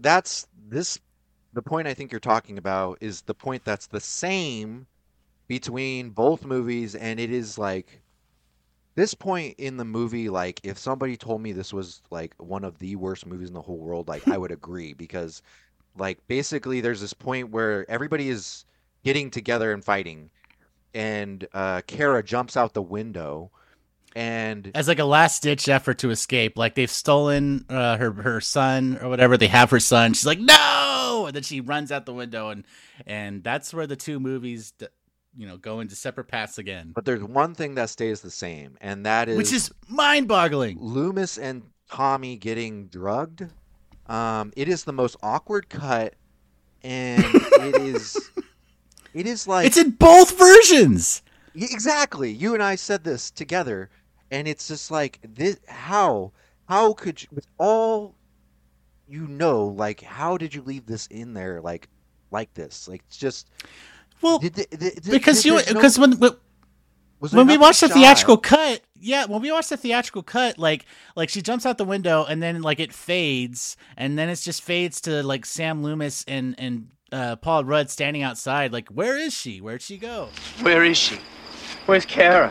the point I think you're talking about is the point that's the same between both movies, and it is like this point in the movie, like if somebody told me this was like one of the worst movies in the whole world, like I would agree, because like basically there's this point where everybody is getting together and fighting, and Kara jumps out the window, and as like a last ditch effort to escape, like they've stolen her son or whatever. They have her son. She's like, no, and then she runs out the window, and that's where the two movies go into separate paths again. But there's one thing that stays the same, and that is, which is mind-boggling, Loomis and Tommy getting drugged. It is the most awkward cut, and it is like, it's in both versions. Exactly. You and I said this together, and it's just like, this, how could you, with all like, how did you leave this in there like this? Like, it's just, well, because when we watched the theatrical cut, when we watched the theatrical cut, like she jumps out the window, and then like it fades, and then it just fades to like Sam Loomis and Paul Rudd standing outside. Like, where is she? Where'd she go? Where is she? Where's Kara?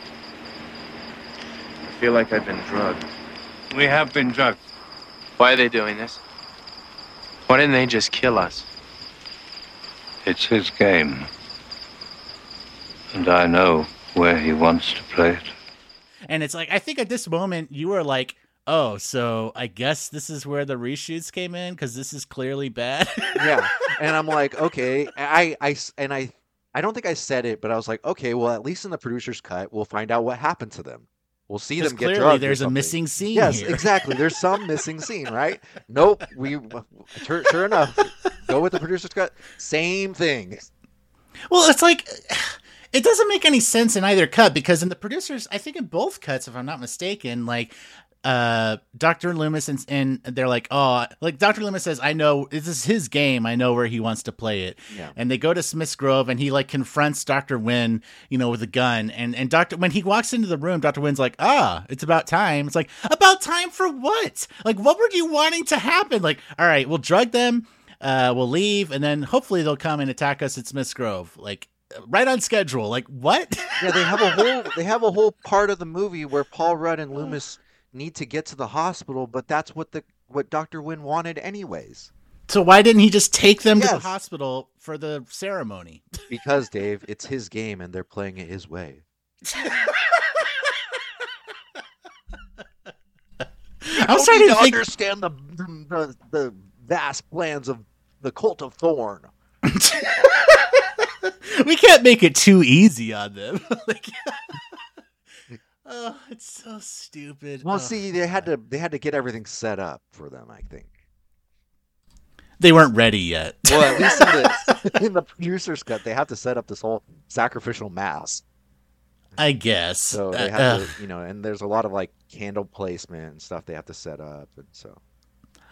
I feel like I've been drugged. We have been drugged. Why are they doing this? Why didn't they just kill us? It's his game. And I know where he wants to play it. And it's like, I think at this moment you were like, oh, so I guess this is where the reshoots came in, because this is clearly bad. Yeah, and I'm like, okay, I don't think I said it, but I was like, okay, well, at least in the producer's cut, we'll find out what happened to them. We'll see them get drugged. Clearly, there's a missing scene. Yes, here. Exactly. There's some missing scene, right? Nope. Sure enough, go with the producer's cut. Same thing. Well, it's like, it doesn't make any sense in either cut, because in the producers, I think in both cuts, if I'm not mistaken, like Dr. Loomis and they're like, oh, like Dr. Loomis says, I know this is his game. I know where he wants to play it. Yeah. And they go to Smith's Grove, and he like confronts Dr. Wynn, with a gun. And when he walks into the room, Dr. Wynn's like, it's about time. It's like, about time for what? Like, what were you wanting to happen? Like, all right, we'll drug them. We'll leave, and then hopefully they'll come and attack us at Smith's Grove. Like, right on schedule. Like, what? Yeah, they have a whole part of the movie where Paul Rudd and Loomis need to get to the hospital, but that's what Dr. Wynn wanted anyways. So why didn't he just take them to the hospital for the ceremony? Because, Dave, it's his game, and they're playing it his way. I'm starting to understand the vast plans of the Cult of Thorn. We can't make it too easy on them. Like, oh, it's so stupid. Well, see, they had to get everything set up for them, I think. They weren't ready yet. Well, at least in the producer's cut, they have to set up this whole sacrificial mass. I guess. So they have to, and there's a lot of like candle placement and stuff they have to set up, and so.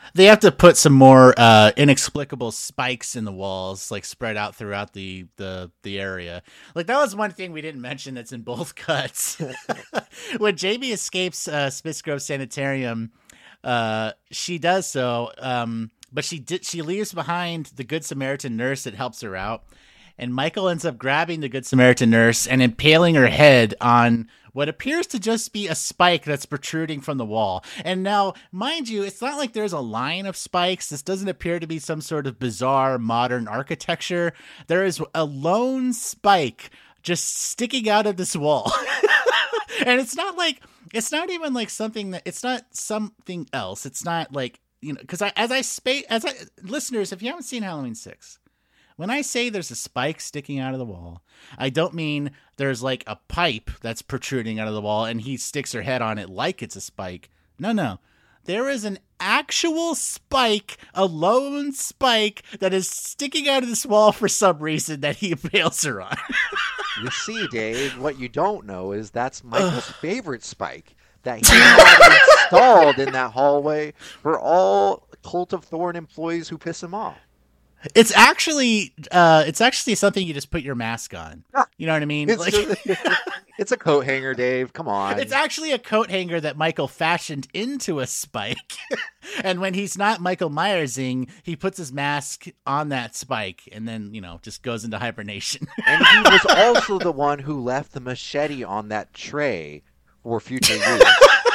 They have to put some more inexplicable spikes in the walls, like spread out throughout the area. Like that was one thing we didn't mention that's in both cuts. When Jamie escapes Smithsgrove Sanitarium, she does so, but she leaves behind the Good Samaritan nurse that helps her out, and Michael ends up grabbing the Good Samaritan nurse and impaling her head on what appears to just be a spike that's protruding from the wall. And now, mind you, it's not like there's a line of spikes. This doesn't appear to be some sort of bizarre modern architecture. There is a lone spike just sticking out of this wall. And it's not even like something that, it's not something else. It's not like, you know, because listeners, if you haven't seen Halloween 6, when I say there's a spike sticking out of the wall, I don't mean there's like a pipe that's protruding out of the wall and he sticks her head on it like it's a spike. No. There is an actual spike, a lone spike that is sticking out of this wall for some reason that he impales her on. You see, Dave, what you don't know is that's Michael's favorite spike that he had installed in that hallway for all Cult of Thorn employees who piss him off. It's actually something you just put your mask on. You know what I mean? It's a coat hanger, Dave. Come on. It's actually a coat hanger that Michael fashioned into a spike. And when he's not Michael Myersing, he puts his mask on that spike and then, you know, just goes into hibernation. And he was also the one who left the machete on that tray for future use.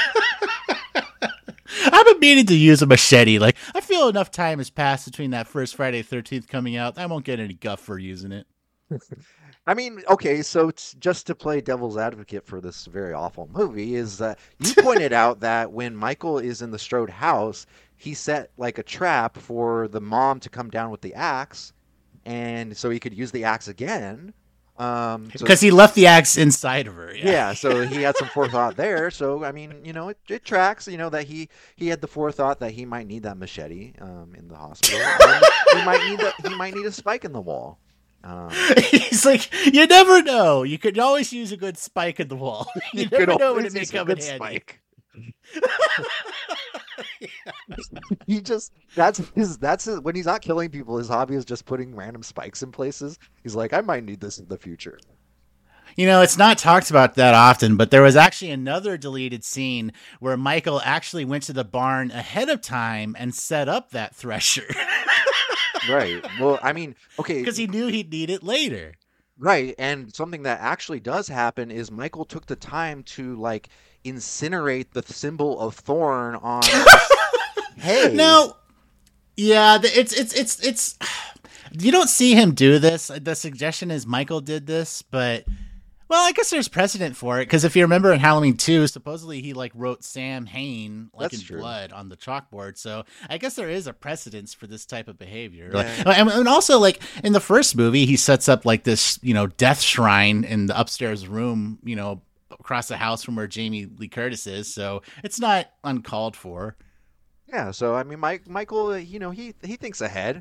I've been meaning to use a machete. Like, I feel enough time has passed between that first Friday the 13th coming out. I won't get any guff for using it. I mean, okay, so just to play devil's advocate for this very awful movie is you pointed out that when Michael is in the Strode house, he set like a trap for the mom to come down with the axe, and so he could use the axe again. Because he left the axe inside of her. Yeah, so he had some forethought there. So, I mean, you know, it tracks, you know, that he had the forethought that he might need that machete in the hospital. he might need a spike in the wall. He's like, you never know. You could always use a good spike in the wall. You never know when it may come in handy. Spike. He just that's his, when he's not killing people, his hobby is just putting random spikes in places. He's like, I might need this in the future. You know, it's not talked about that often, but there was actually another deleted scene where Michael actually went to the barn ahead of time and set up that thresher. Right. Well, I mean, okay, because he knew he'd need it later. Right, and something that actually does happen is Michael took the time to like incinerate the symbol of Thorn on hay. No, yeah, it's. You don't see him do this. The suggestion is Michael did this, but well, I guess there's precedent for it because if you remember in Halloween 2, supposedly he like wrote Sam Hain like That's in true. blood on the chalkboard. So I guess there is a precedence for this type of behavior. Yeah. Like, and also like in the first movie, he sets up like this, you know, death shrine in the upstairs room, you know, across the house from where Jamie Lee Curtis is. So it's not uncalled for. Yeah, so I mean, Michael, you know, he thinks ahead.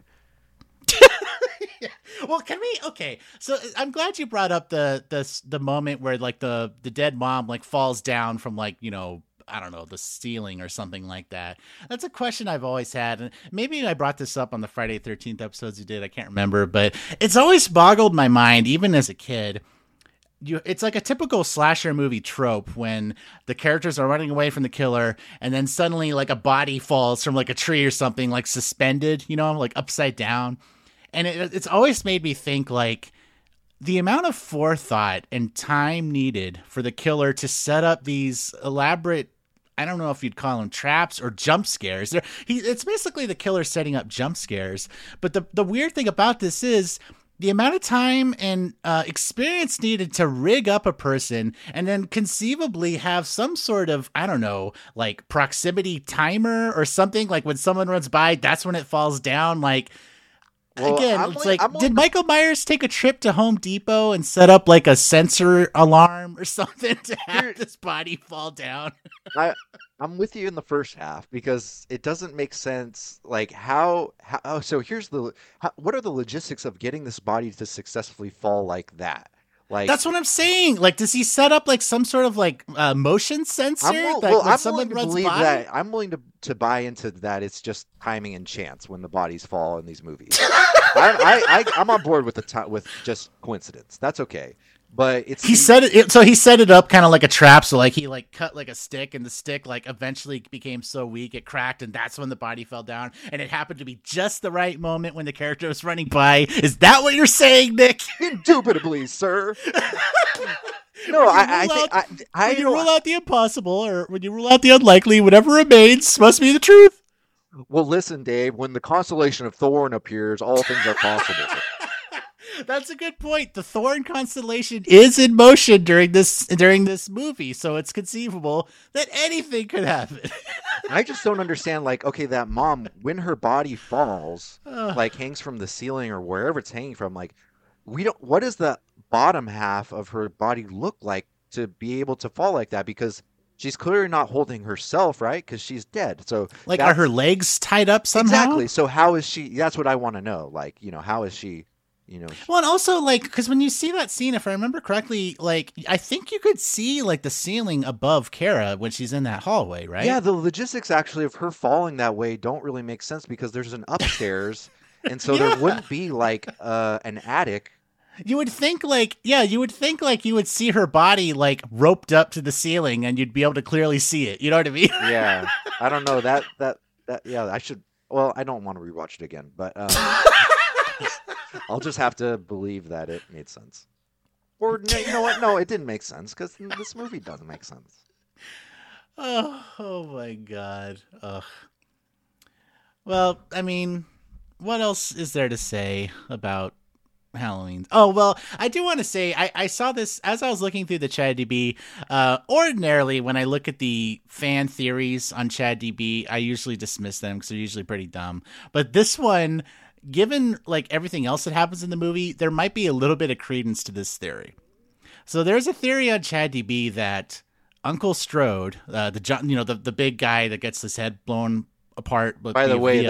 Yeah. Well, can we? Okay, so I'm glad you brought up the moment where like the dead mom like falls down from like, you know, I don't know, the ceiling or something like that. That's a question I've always had, and maybe I brought this up on the Friday 13th episodes you did. I can't remember, but it's always boggled my mind, even as a kid. It's like a typical slasher movie trope when the characters are running away from the killer and then suddenly like a body falls from like a tree or something, like suspended, you know, like upside down. And it's always made me think like the amount of forethought and time needed for the killer to set up these elaborate, I don't know if you'd call them traps or jump scares. It's basically the killer setting up jump scares. But the weird thing about this is the amount of time and experience needed to rig up a person and then conceivably have some sort of, I don't know, like proximity timer or something. Like when someone runs by, that's when it falls down. Like, well, again, did Michael Myers take a trip to Home Depot and set up like a sensor alarm or something to have this body fall down? I'm with you in the first half because it doesn't make sense. Like how so here's what are the logistics of getting this body to successfully fall like that? Like That's what I'm saying. Like, does he set up like some sort of like motion sensor? I'm willing to believe that. I'm willing to buy into that. It's just timing and chance when the bodies fall in these movies. I'm on board with with just coincidence. That's okay. But he set it up kind of like a trap. So like he like cut like a stick, and the stick like eventually became so weak it cracked, and that's when the body fell down. And it happened to be just the right moment when the character was running by. Is that what you're saying, Nick? Indubitably, sir. No, when you rule out the impossible, or when you rule out the unlikely, whatever remains must be the truth. Well, listen, Dave. When the constellation of Thorn appears, all things are possible. That's a good point. The Thorn constellation is in motion during this movie, so it's conceivable that anything could happen. I just don't understand. Like, okay, that mom, when her body falls, like hangs from the ceiling or wherever it's hanging from, like, what does the bottom half of her body look like to be able to fall like that? Because she's clearly not holding herself, right? Because she's dead. So, like, are her legs tied up somehow? Exactly. So how is she? That's what I want to know. Like, how is she? Well, and also, like, because when you see that scene, if I remember correctly, like, I think you could see, like, the ceiling above Kara when she's in that hallway, right? Yeah, the logistics, actually, of her falling that way don't really make sense because there's an upstairs, and so there wouldn't be, like, an attic. You would think, like, you would see her body, like, roped up to the ceiling, and you'd be able to clearly see it. You know what I mean? Yeah. I don't know. I should, well, I don't want to rewatch it again, but... I'll just have to believe that it made sense. Or, you know what? No, it didn't make sense because this movie doesn't make sense. Oh my God. Ugh. Well, I mean, what else is there to say about Halloween? Oh, well, I do want to say, I saw this as I was looking through the ChadDB. Ordinarily, when I look at the fan theories on ChadDB, I usually dismiss them because they're usually pretty dumb. But this one... given like everything else that happens in the movie, there might be a little bit of credence to this theory. So there's a theory on ChadDB that Uncle Strode, the big guy that gets his head blown apart. By the way,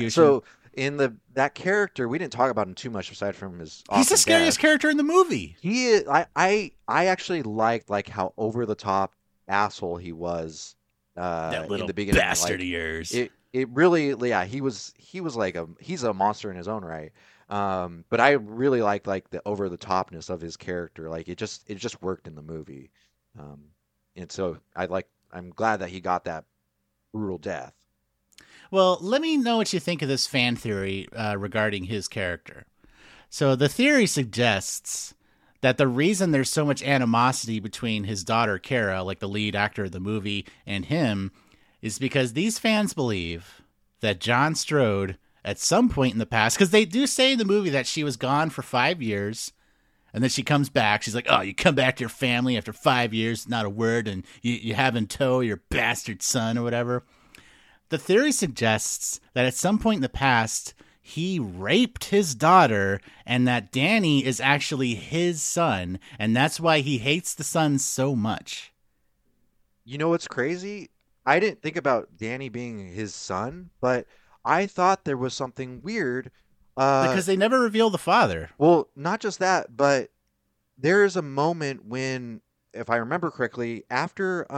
that character, we didn't talk about him too much aside from his. He's the scariest character in the movie. He is. I actually liked like how over the top asshole he was. That little in the beginning, bastard of yours. It really, yeah, he was like he's a monster in his own right. But I really liked like the over the topness of his character. Like it just worked in the movie. And so I'm glad that he got that brutal death. Well, let me know what you think of this fan theory regarding his character. So the theory suggests that the reason there's so much animosity between his daughter Kara, like the lead actor of the movie, and him is because these fans believe that John Strode, at some point in the past, because they do say in the movie that she was gone for 5 years, and then she comes back. She's like, oh, you come back to your family after 5 years, not a word, and you have in tow your bastard son or whatever. The theory suggests that at some point in the past, he raped his daughter, and that Danny is actually his son, and that's why he hates the son so much. You know what's crazy? I didn't think about Danny being his son, but I thought there was something weird. Because they never reveal the father. Well, not just that, but there is a moment when, if I remember correctly, after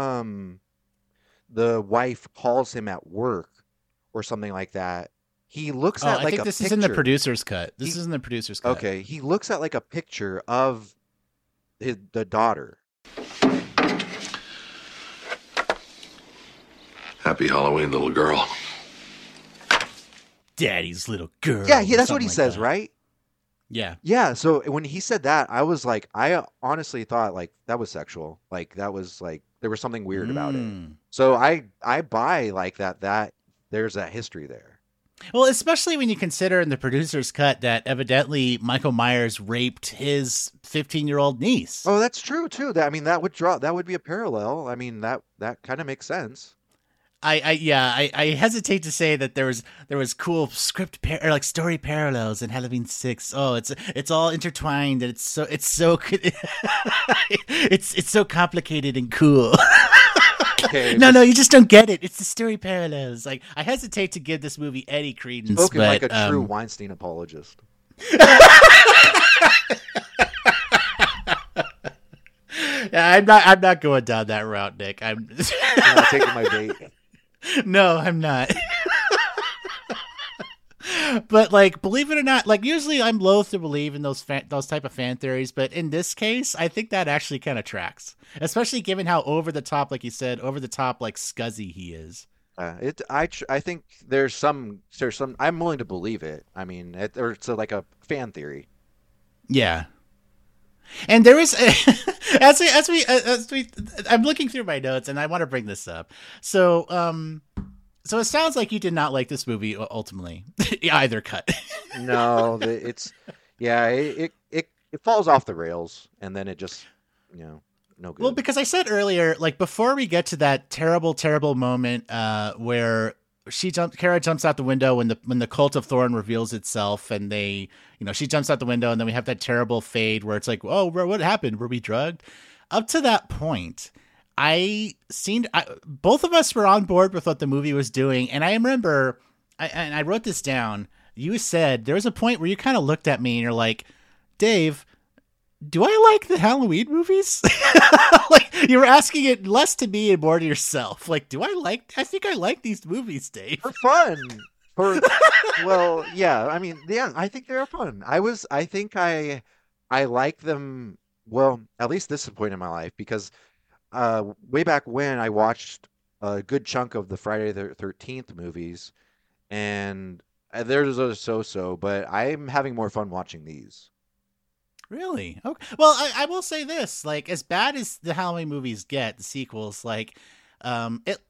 the wife calls him at work or something like that, he looks at like a picture. I think this is in the producer's cut. This is in the producer's cut. Okay, he looks at like a picture of the daughter. Happy Halloween, little girl. Daddy's little girl. Yeah, that's what he says, right? Yeah. Yeah, so when he said that, I was like, I honestly thought like that was sexual. Like that was like there was something weird about it. So I buy like that there's that history there. Well, especially when you consider in the producer's cut that evidently Michael Myers raped his 15-year-old niece. Oh, that's true too. That would be a parallel. I mean, that kind of makes sense. I hesitate to say that there was cool story parallels in Halloween 6. Oh, it's all intertwined and it's so it's so complicated and cool. Okay, no, you just don't get it. It's the story parallels. Like I hesitate to give this movie any credence. Spoken like a true Weinstein apologist. I'm not going down that route, Nick. I'm You're not taking my bait. No, I'm not. But like, believe it or not, like usually I'm loath to believe in those type of fan theories, but in this case, I think that actually kind of tracks, especially given how over the top, like you said, over the top, like scuzzy he is. I think there's some I'm willing to believe it. I mean, it's like a fan theory. Yeah. And there is, as we, I'm looking through my notes and I want to bring this up. So it sounds like you did not like this movie ultimately, either cut. No, it falls off the rails and then it just, no good. Well, because I said earlier, like before we get to that terrible, terrible moment where Kara jumps out the window when the Cult of Thorn reveals itself, and she jumps out the window, and then we have that terrible fade where it's like, oh, what happened? Were we drugged? Up to that point, both of us were on board with what the movie was doing, and I remember, I wrote this down. You said there was a point where you kind of looked at me and you're like, Dave, do I like the Halloween movies? Like you were asking it less to me and more to yourself. Like, I think I like these movies, Dave. They're fun. Well, yeah. I mean, yeah, I think they're fun. I think I like them. Well, at least this point in my life, because way back when I watched a good chunk of the Friday the 13th movies, and there's a so-so, but I'm having more fun watching these. Really? Okay. Well, I will say this: like, as bad as the Halloween movies get, the sequels, like, because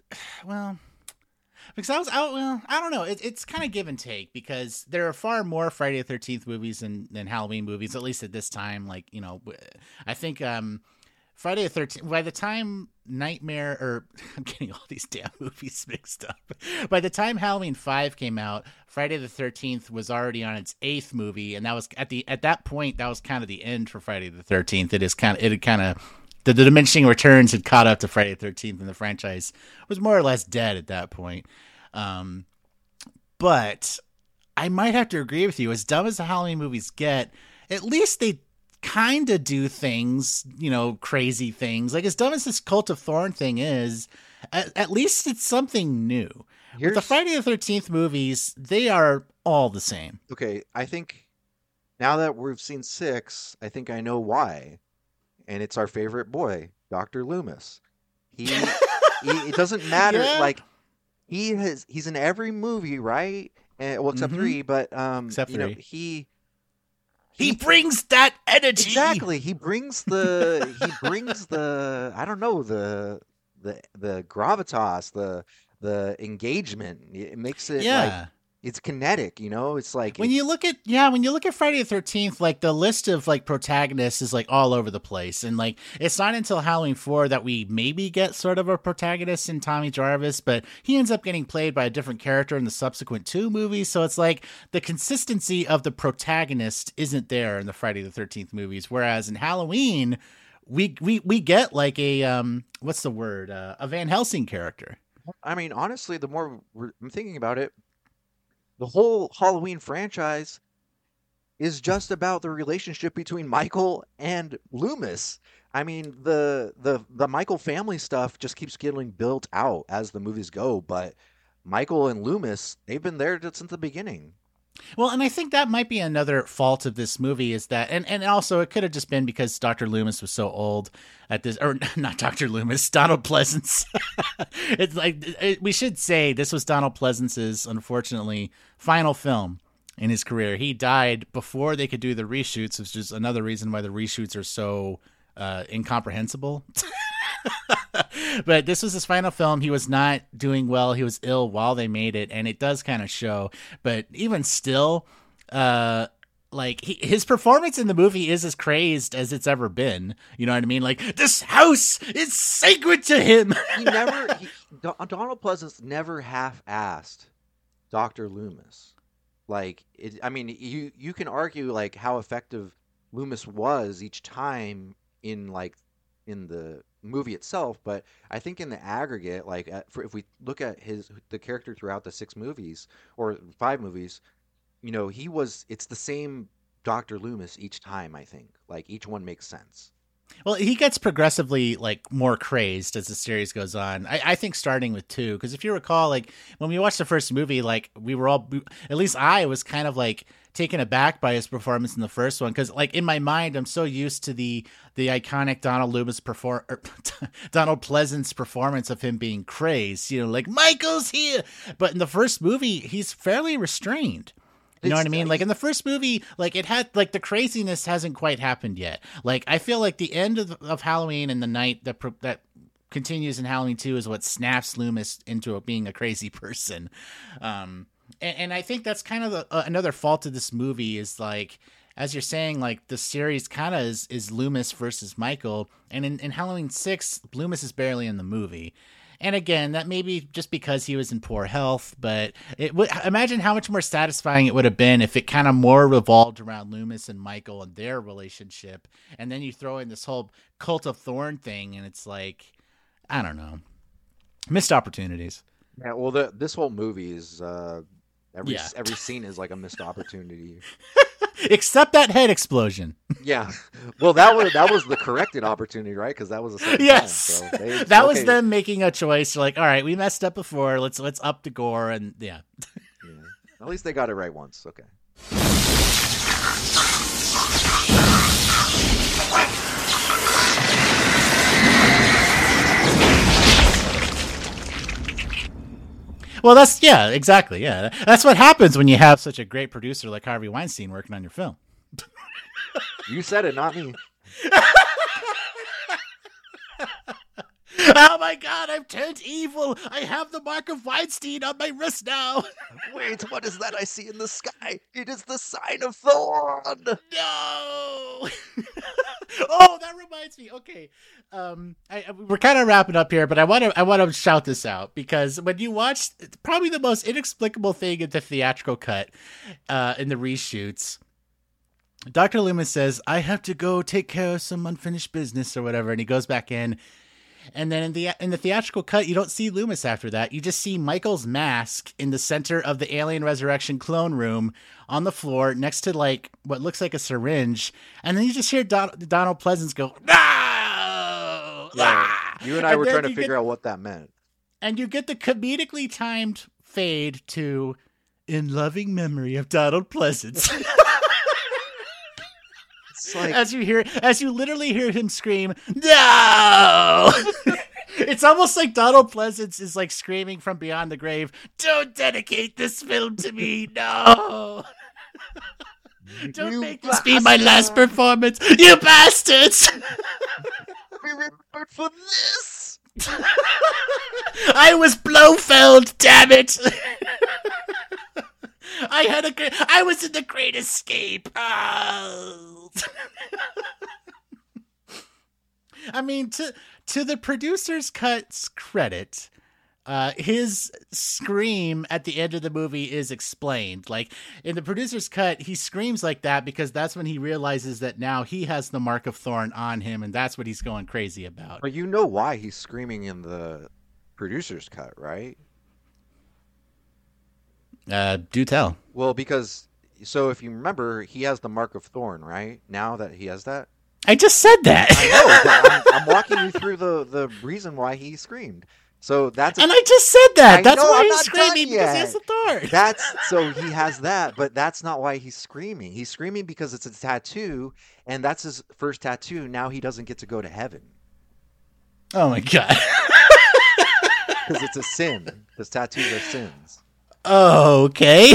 I don't know. It's kind of give and take because there are far more Friday the 13th movies than Halloween movies, at least at this time. Like, I think Friday the 13th, by the time I'm getting all these damn movies mixed up. By the time Halloween 5 came out, Friday the 13th was already on its 8th movie, and that was at that point that was kind of the end for Friday the 13th. The diminishing returns had caught up to Friday the 13th, and the franchise was more or less dead at that point. But I might have to agree with you. As dumb as the Halloween movies get, at least they kind of do things, crazy things. Like, as dumb as this Cult of Thorn thing is, at least it's something new. With the Friday the 13th movies, they are all the same. Okay, I think now that we've seen 6, I think I know why. And it's our favorite boy, Dr. Loomis. It doesn't matter. Yeah. Like, he's in every movie, right? Except 3, but except 3. He brings that energy. Exactly. He brings the I don't know, the gravitas, the engagement. It makes it like it's kinetic, It's like when you look at Friday the 13th, like the list of like protagonists is like all over the place, and like it's not until Halloween 4 that we maybe get sort of a protagonist in Tommy Jarvis, but he ends up getting played by a different character in the subsequent 2 movies. So it's like the consistency of the protagonist isn't there in the Friday the 13th movies, whereas in Halloween we get like a what's the word, a Van Helsing character. I mean, honestly, the more I'm thinking about it, the whole Halloween franchise is just about the relationship between Michael and Loomis. I mean, the Michael family stuff just keeps getting built out as the movies go, but Michael and Loomis, they've been there since the beginning. Well, and I think that might be another fault of this movie is that, and also it could have just been because Dr. Loomis was so old at this, or not Dr. Loomis, Donald Pleasance. It's like, we should say this was Donald Pleasance's, unfortunately, final film in his career. He died before they could do the reshoots, which is another reason why the reshoots are so incomprehensible. But this was his final film. He was not doing well. He was ill while they made it, and it does kind of show. But even still, like his performance in the movie is as crazed as it's ever been. You know what I mean? Like, this house is sacred to him. Donald Pleasance never half-assed Dr. Loomis. Like, I mean, you can argue like how effective Loomis was each time in the movie itself, but I think in the aggregate, like if we look at the character throughout the 6 movies or 5 movies, it's the same Dr. Loomis each time. I think like each one makes sense. Well, he gets progressively like more crazed as the series goes on. I think starting with 2, because if you recall, like when we watched the first movie, like we were all, at least I was kind of like taken aback by his performance in the first one, because like in my mind, I'm so used to the iconic Donald Pleasance performance of him being crazed, you know, like Michael's here. But in the first movie, he's fairly restrained. You know what I mean? Like in the first movie, like it had like the craziness hasn't quite happened yet. Like I feel like the end of Halloween and the night that continues in Halloween 2 is what snaps Loomis into being a crazy person. And I think that's kind of another fault of this movie is like, as you're saying, like the series kind of is Loomis versus Michael. And in Halloween 6, Loomis is barely in the movie. And again, that may be just because he was in poor health, but imagine how much more satisfying it would have been if it kind of more revolved around Loomis and Michael and their relationship. And then you throw in this whole Cult of Thorn thing, and it's like, I don't know, missed opportunities. Yeah, well, this whole movie is every scene is like a missed opportunity. Except that head explosion. Yeah, well, that was the corrected opportunity, right? Because that was the second yes, time, so that was them making a choice. Like, all right, we messed up before. Let's up the gore, and yeah. At least they got it right once. Okay. Well, exactly. Yeah, that's what happens when you have such a great producer like Harvey Weinstein working on your film. You said it, not me. Oh my God, I've turned evil. I have the mark of Weinstein on my wrist now. Wait, what is that I see in the sky? It is the sign of Thorn. No. Oh, that reminds me. Okay, we're kind of wrapping up here, but I want to shout this out because when you watch probably the most inexplicable thing in the theatrical cut, in the reshoots, Dr. Loomis says, "I have to go take care of some unfinished business" or whatever, and he goes back in. And then in the theatrical cut, you don't see Loomis after that. You just see Michael's mask in the center of the Alien Resurrection clone room on the floor next to like what looks like a syringe. And then you just hear Donald Pleasance go, "No!" Yeah, you and I were trying to figure out what that meant. And you get the comedically timed fade to "In loving memory of Donald Pleasance." Like, as you literally hear him scream, "No!" It's almost like Donald Pleasance is like screaming from beyond the grave, "Don't dedicate this film to me, no! Don't make this be my last performance, you bastards!" We remembered for this. I was Blofeld, damn it! I was in the Great Escape. Oh. I mean, to the producer's cut's credit, his scream at the end of the movie is explained. Like in the producer's cut, he screams like that because that's when he realizes that now he has the mark of Thorn on him, and that's what he's going crazy about. But you know why he's screaming in the producer's cut, right? Do tell. Well, because so if you remember, he has the mark of Thorn, right? Now that he has that, I just said that. I know. I'm walking you through the reason why he screamed. So that's and I just said that. That's why he's screaming because he has the Thorn. So he has that, but that's not why he's screaming. He's screaming because it's a tattoo, and that's his first tattoo. Now he doesn't get to go to heaven. Oh my God! Because it's a sin. Because tattoos are sins. Okay.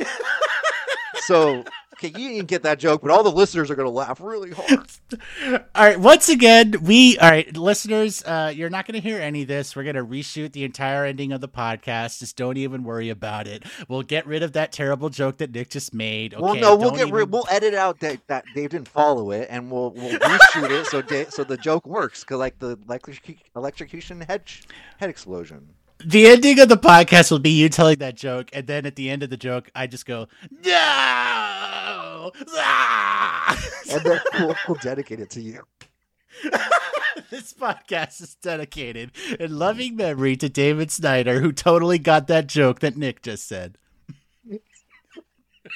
So, okay, you didn't get that joke, but all the listeners are going to laugh really hard. All right, once again, listeners, you're not going to hear any of this. We're going to reshoot the entire ending of the podcast. Just don't even worry about it. We'll get rid of that terrible joke that Nick just made. Okay? Well, no, we'll edit out that Dave didn't follow it, and we'll reshoot it so the joke works, because like the electrocution head explosion. The ending of the podcast will be you telling that joke, and then at the end of the joke, I just go, "No!" And then we'll dedicate it to you. This podcast is dedicated in loving memory to David Snyder, who totally got that joke that Nick just said.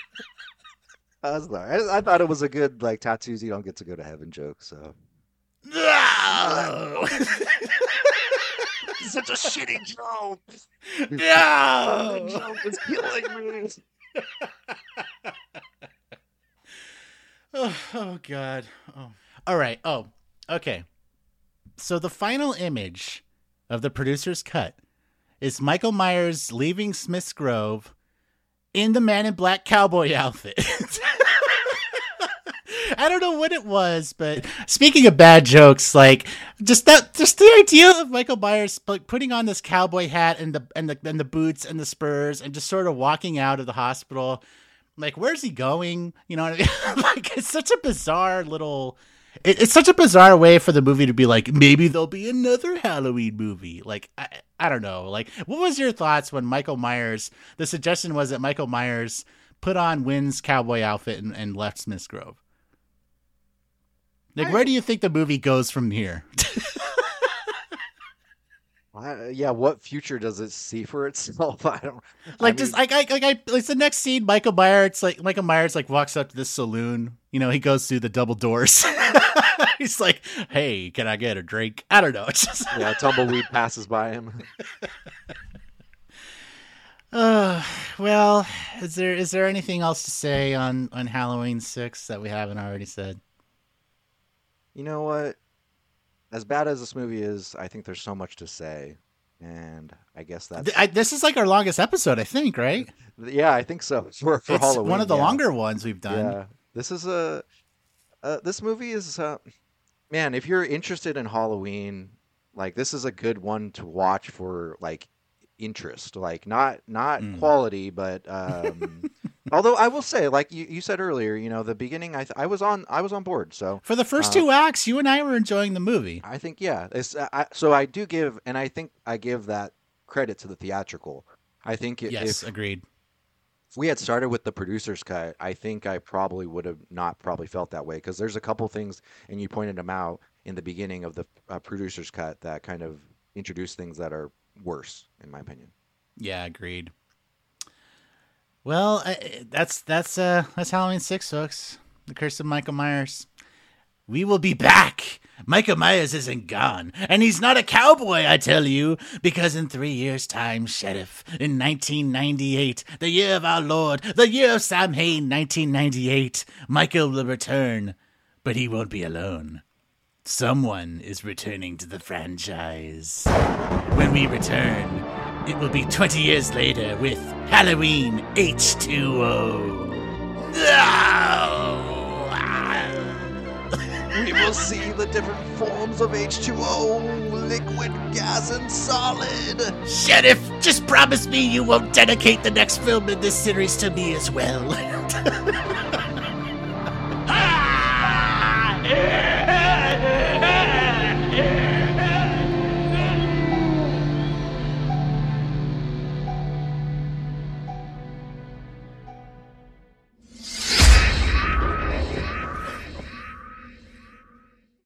I thought it was a good, like, tattoos you don't get to go to heaven joke, so. No! Such a shitty joke. No! The joke is killing me. Oh God. Oh. All right. Oh, okay. So the final image of the producer's cut is Michael Myers leaving Smith's Grove in the Man in Black cowboy outfit. I don't know what it was, but speaking of bad jokes, like just the idea of Michael Myers putting on this cowboy hat and the boots and the spurs and just sort of walking out of the hospital, like where's he going? You know what I mean? Like it's such a bizarre little. It's such a bizarre way for the movie to be like, maybe there'll be another Halloween movie. Like, I don't know. Like, what was your thoughts when Michael Myers, the suggestion was that Michael Myers put on Wynn's cowboy outfit and left Smith's Grove? Like, where do you think the movie goes from here? Yeah, what future does it see for itself? I don't like. It's the next scene. Michael Myers walks up to this saloon. You know, he goes through the double doors. He's like, "Hey, can I get a drink?" I don't know. It's just tumbleweed passes by him. Well, is there anything else to say on Halloween 6 that we haven't already said? You know what? As bad as this movie is, I think there's so much to say, and I guess that's... This is like our longest episode, I think, right? Yeah, I think so. For it's Halloween, one of the longer ones we've done. Yeah, this is this movie is man. If you're interested in Halloween, like this is a good one to watch for like interest, like not quality, but although I will say, like you said earlier, you know, the beginning, I was on board. So for the first two acts, you and I were enjoying the movie. I think, yeah. So I do give, and I think I give that credit to the theatrical. I think yes, agreed. If we had started with the producer's cut, I think I probably would have not felt that way, because there's a couple things, and you pointed them out in the beginning of the producer's cut that kind of introduce things that are worse, in my opinion. Yeah, agreed. Well, that's Halloween 6, folks. The Curse of Michael Myers. We will be back. Michael Myers isn't gone, and he's not a cowboy, I tell you, because in 3 years' time, Sheriff, in 1998, the year of our Lord, the year of Samhain, 1998, Michael will return, but he won't be alone. Someone is returning to the franchise. When we return, it will be 20 years later with Halloween H2O. We will see the different forms of H2O, liquid, gas, and solid. Sheriff, just promise me you won't dedicate the next film in this series to me as well.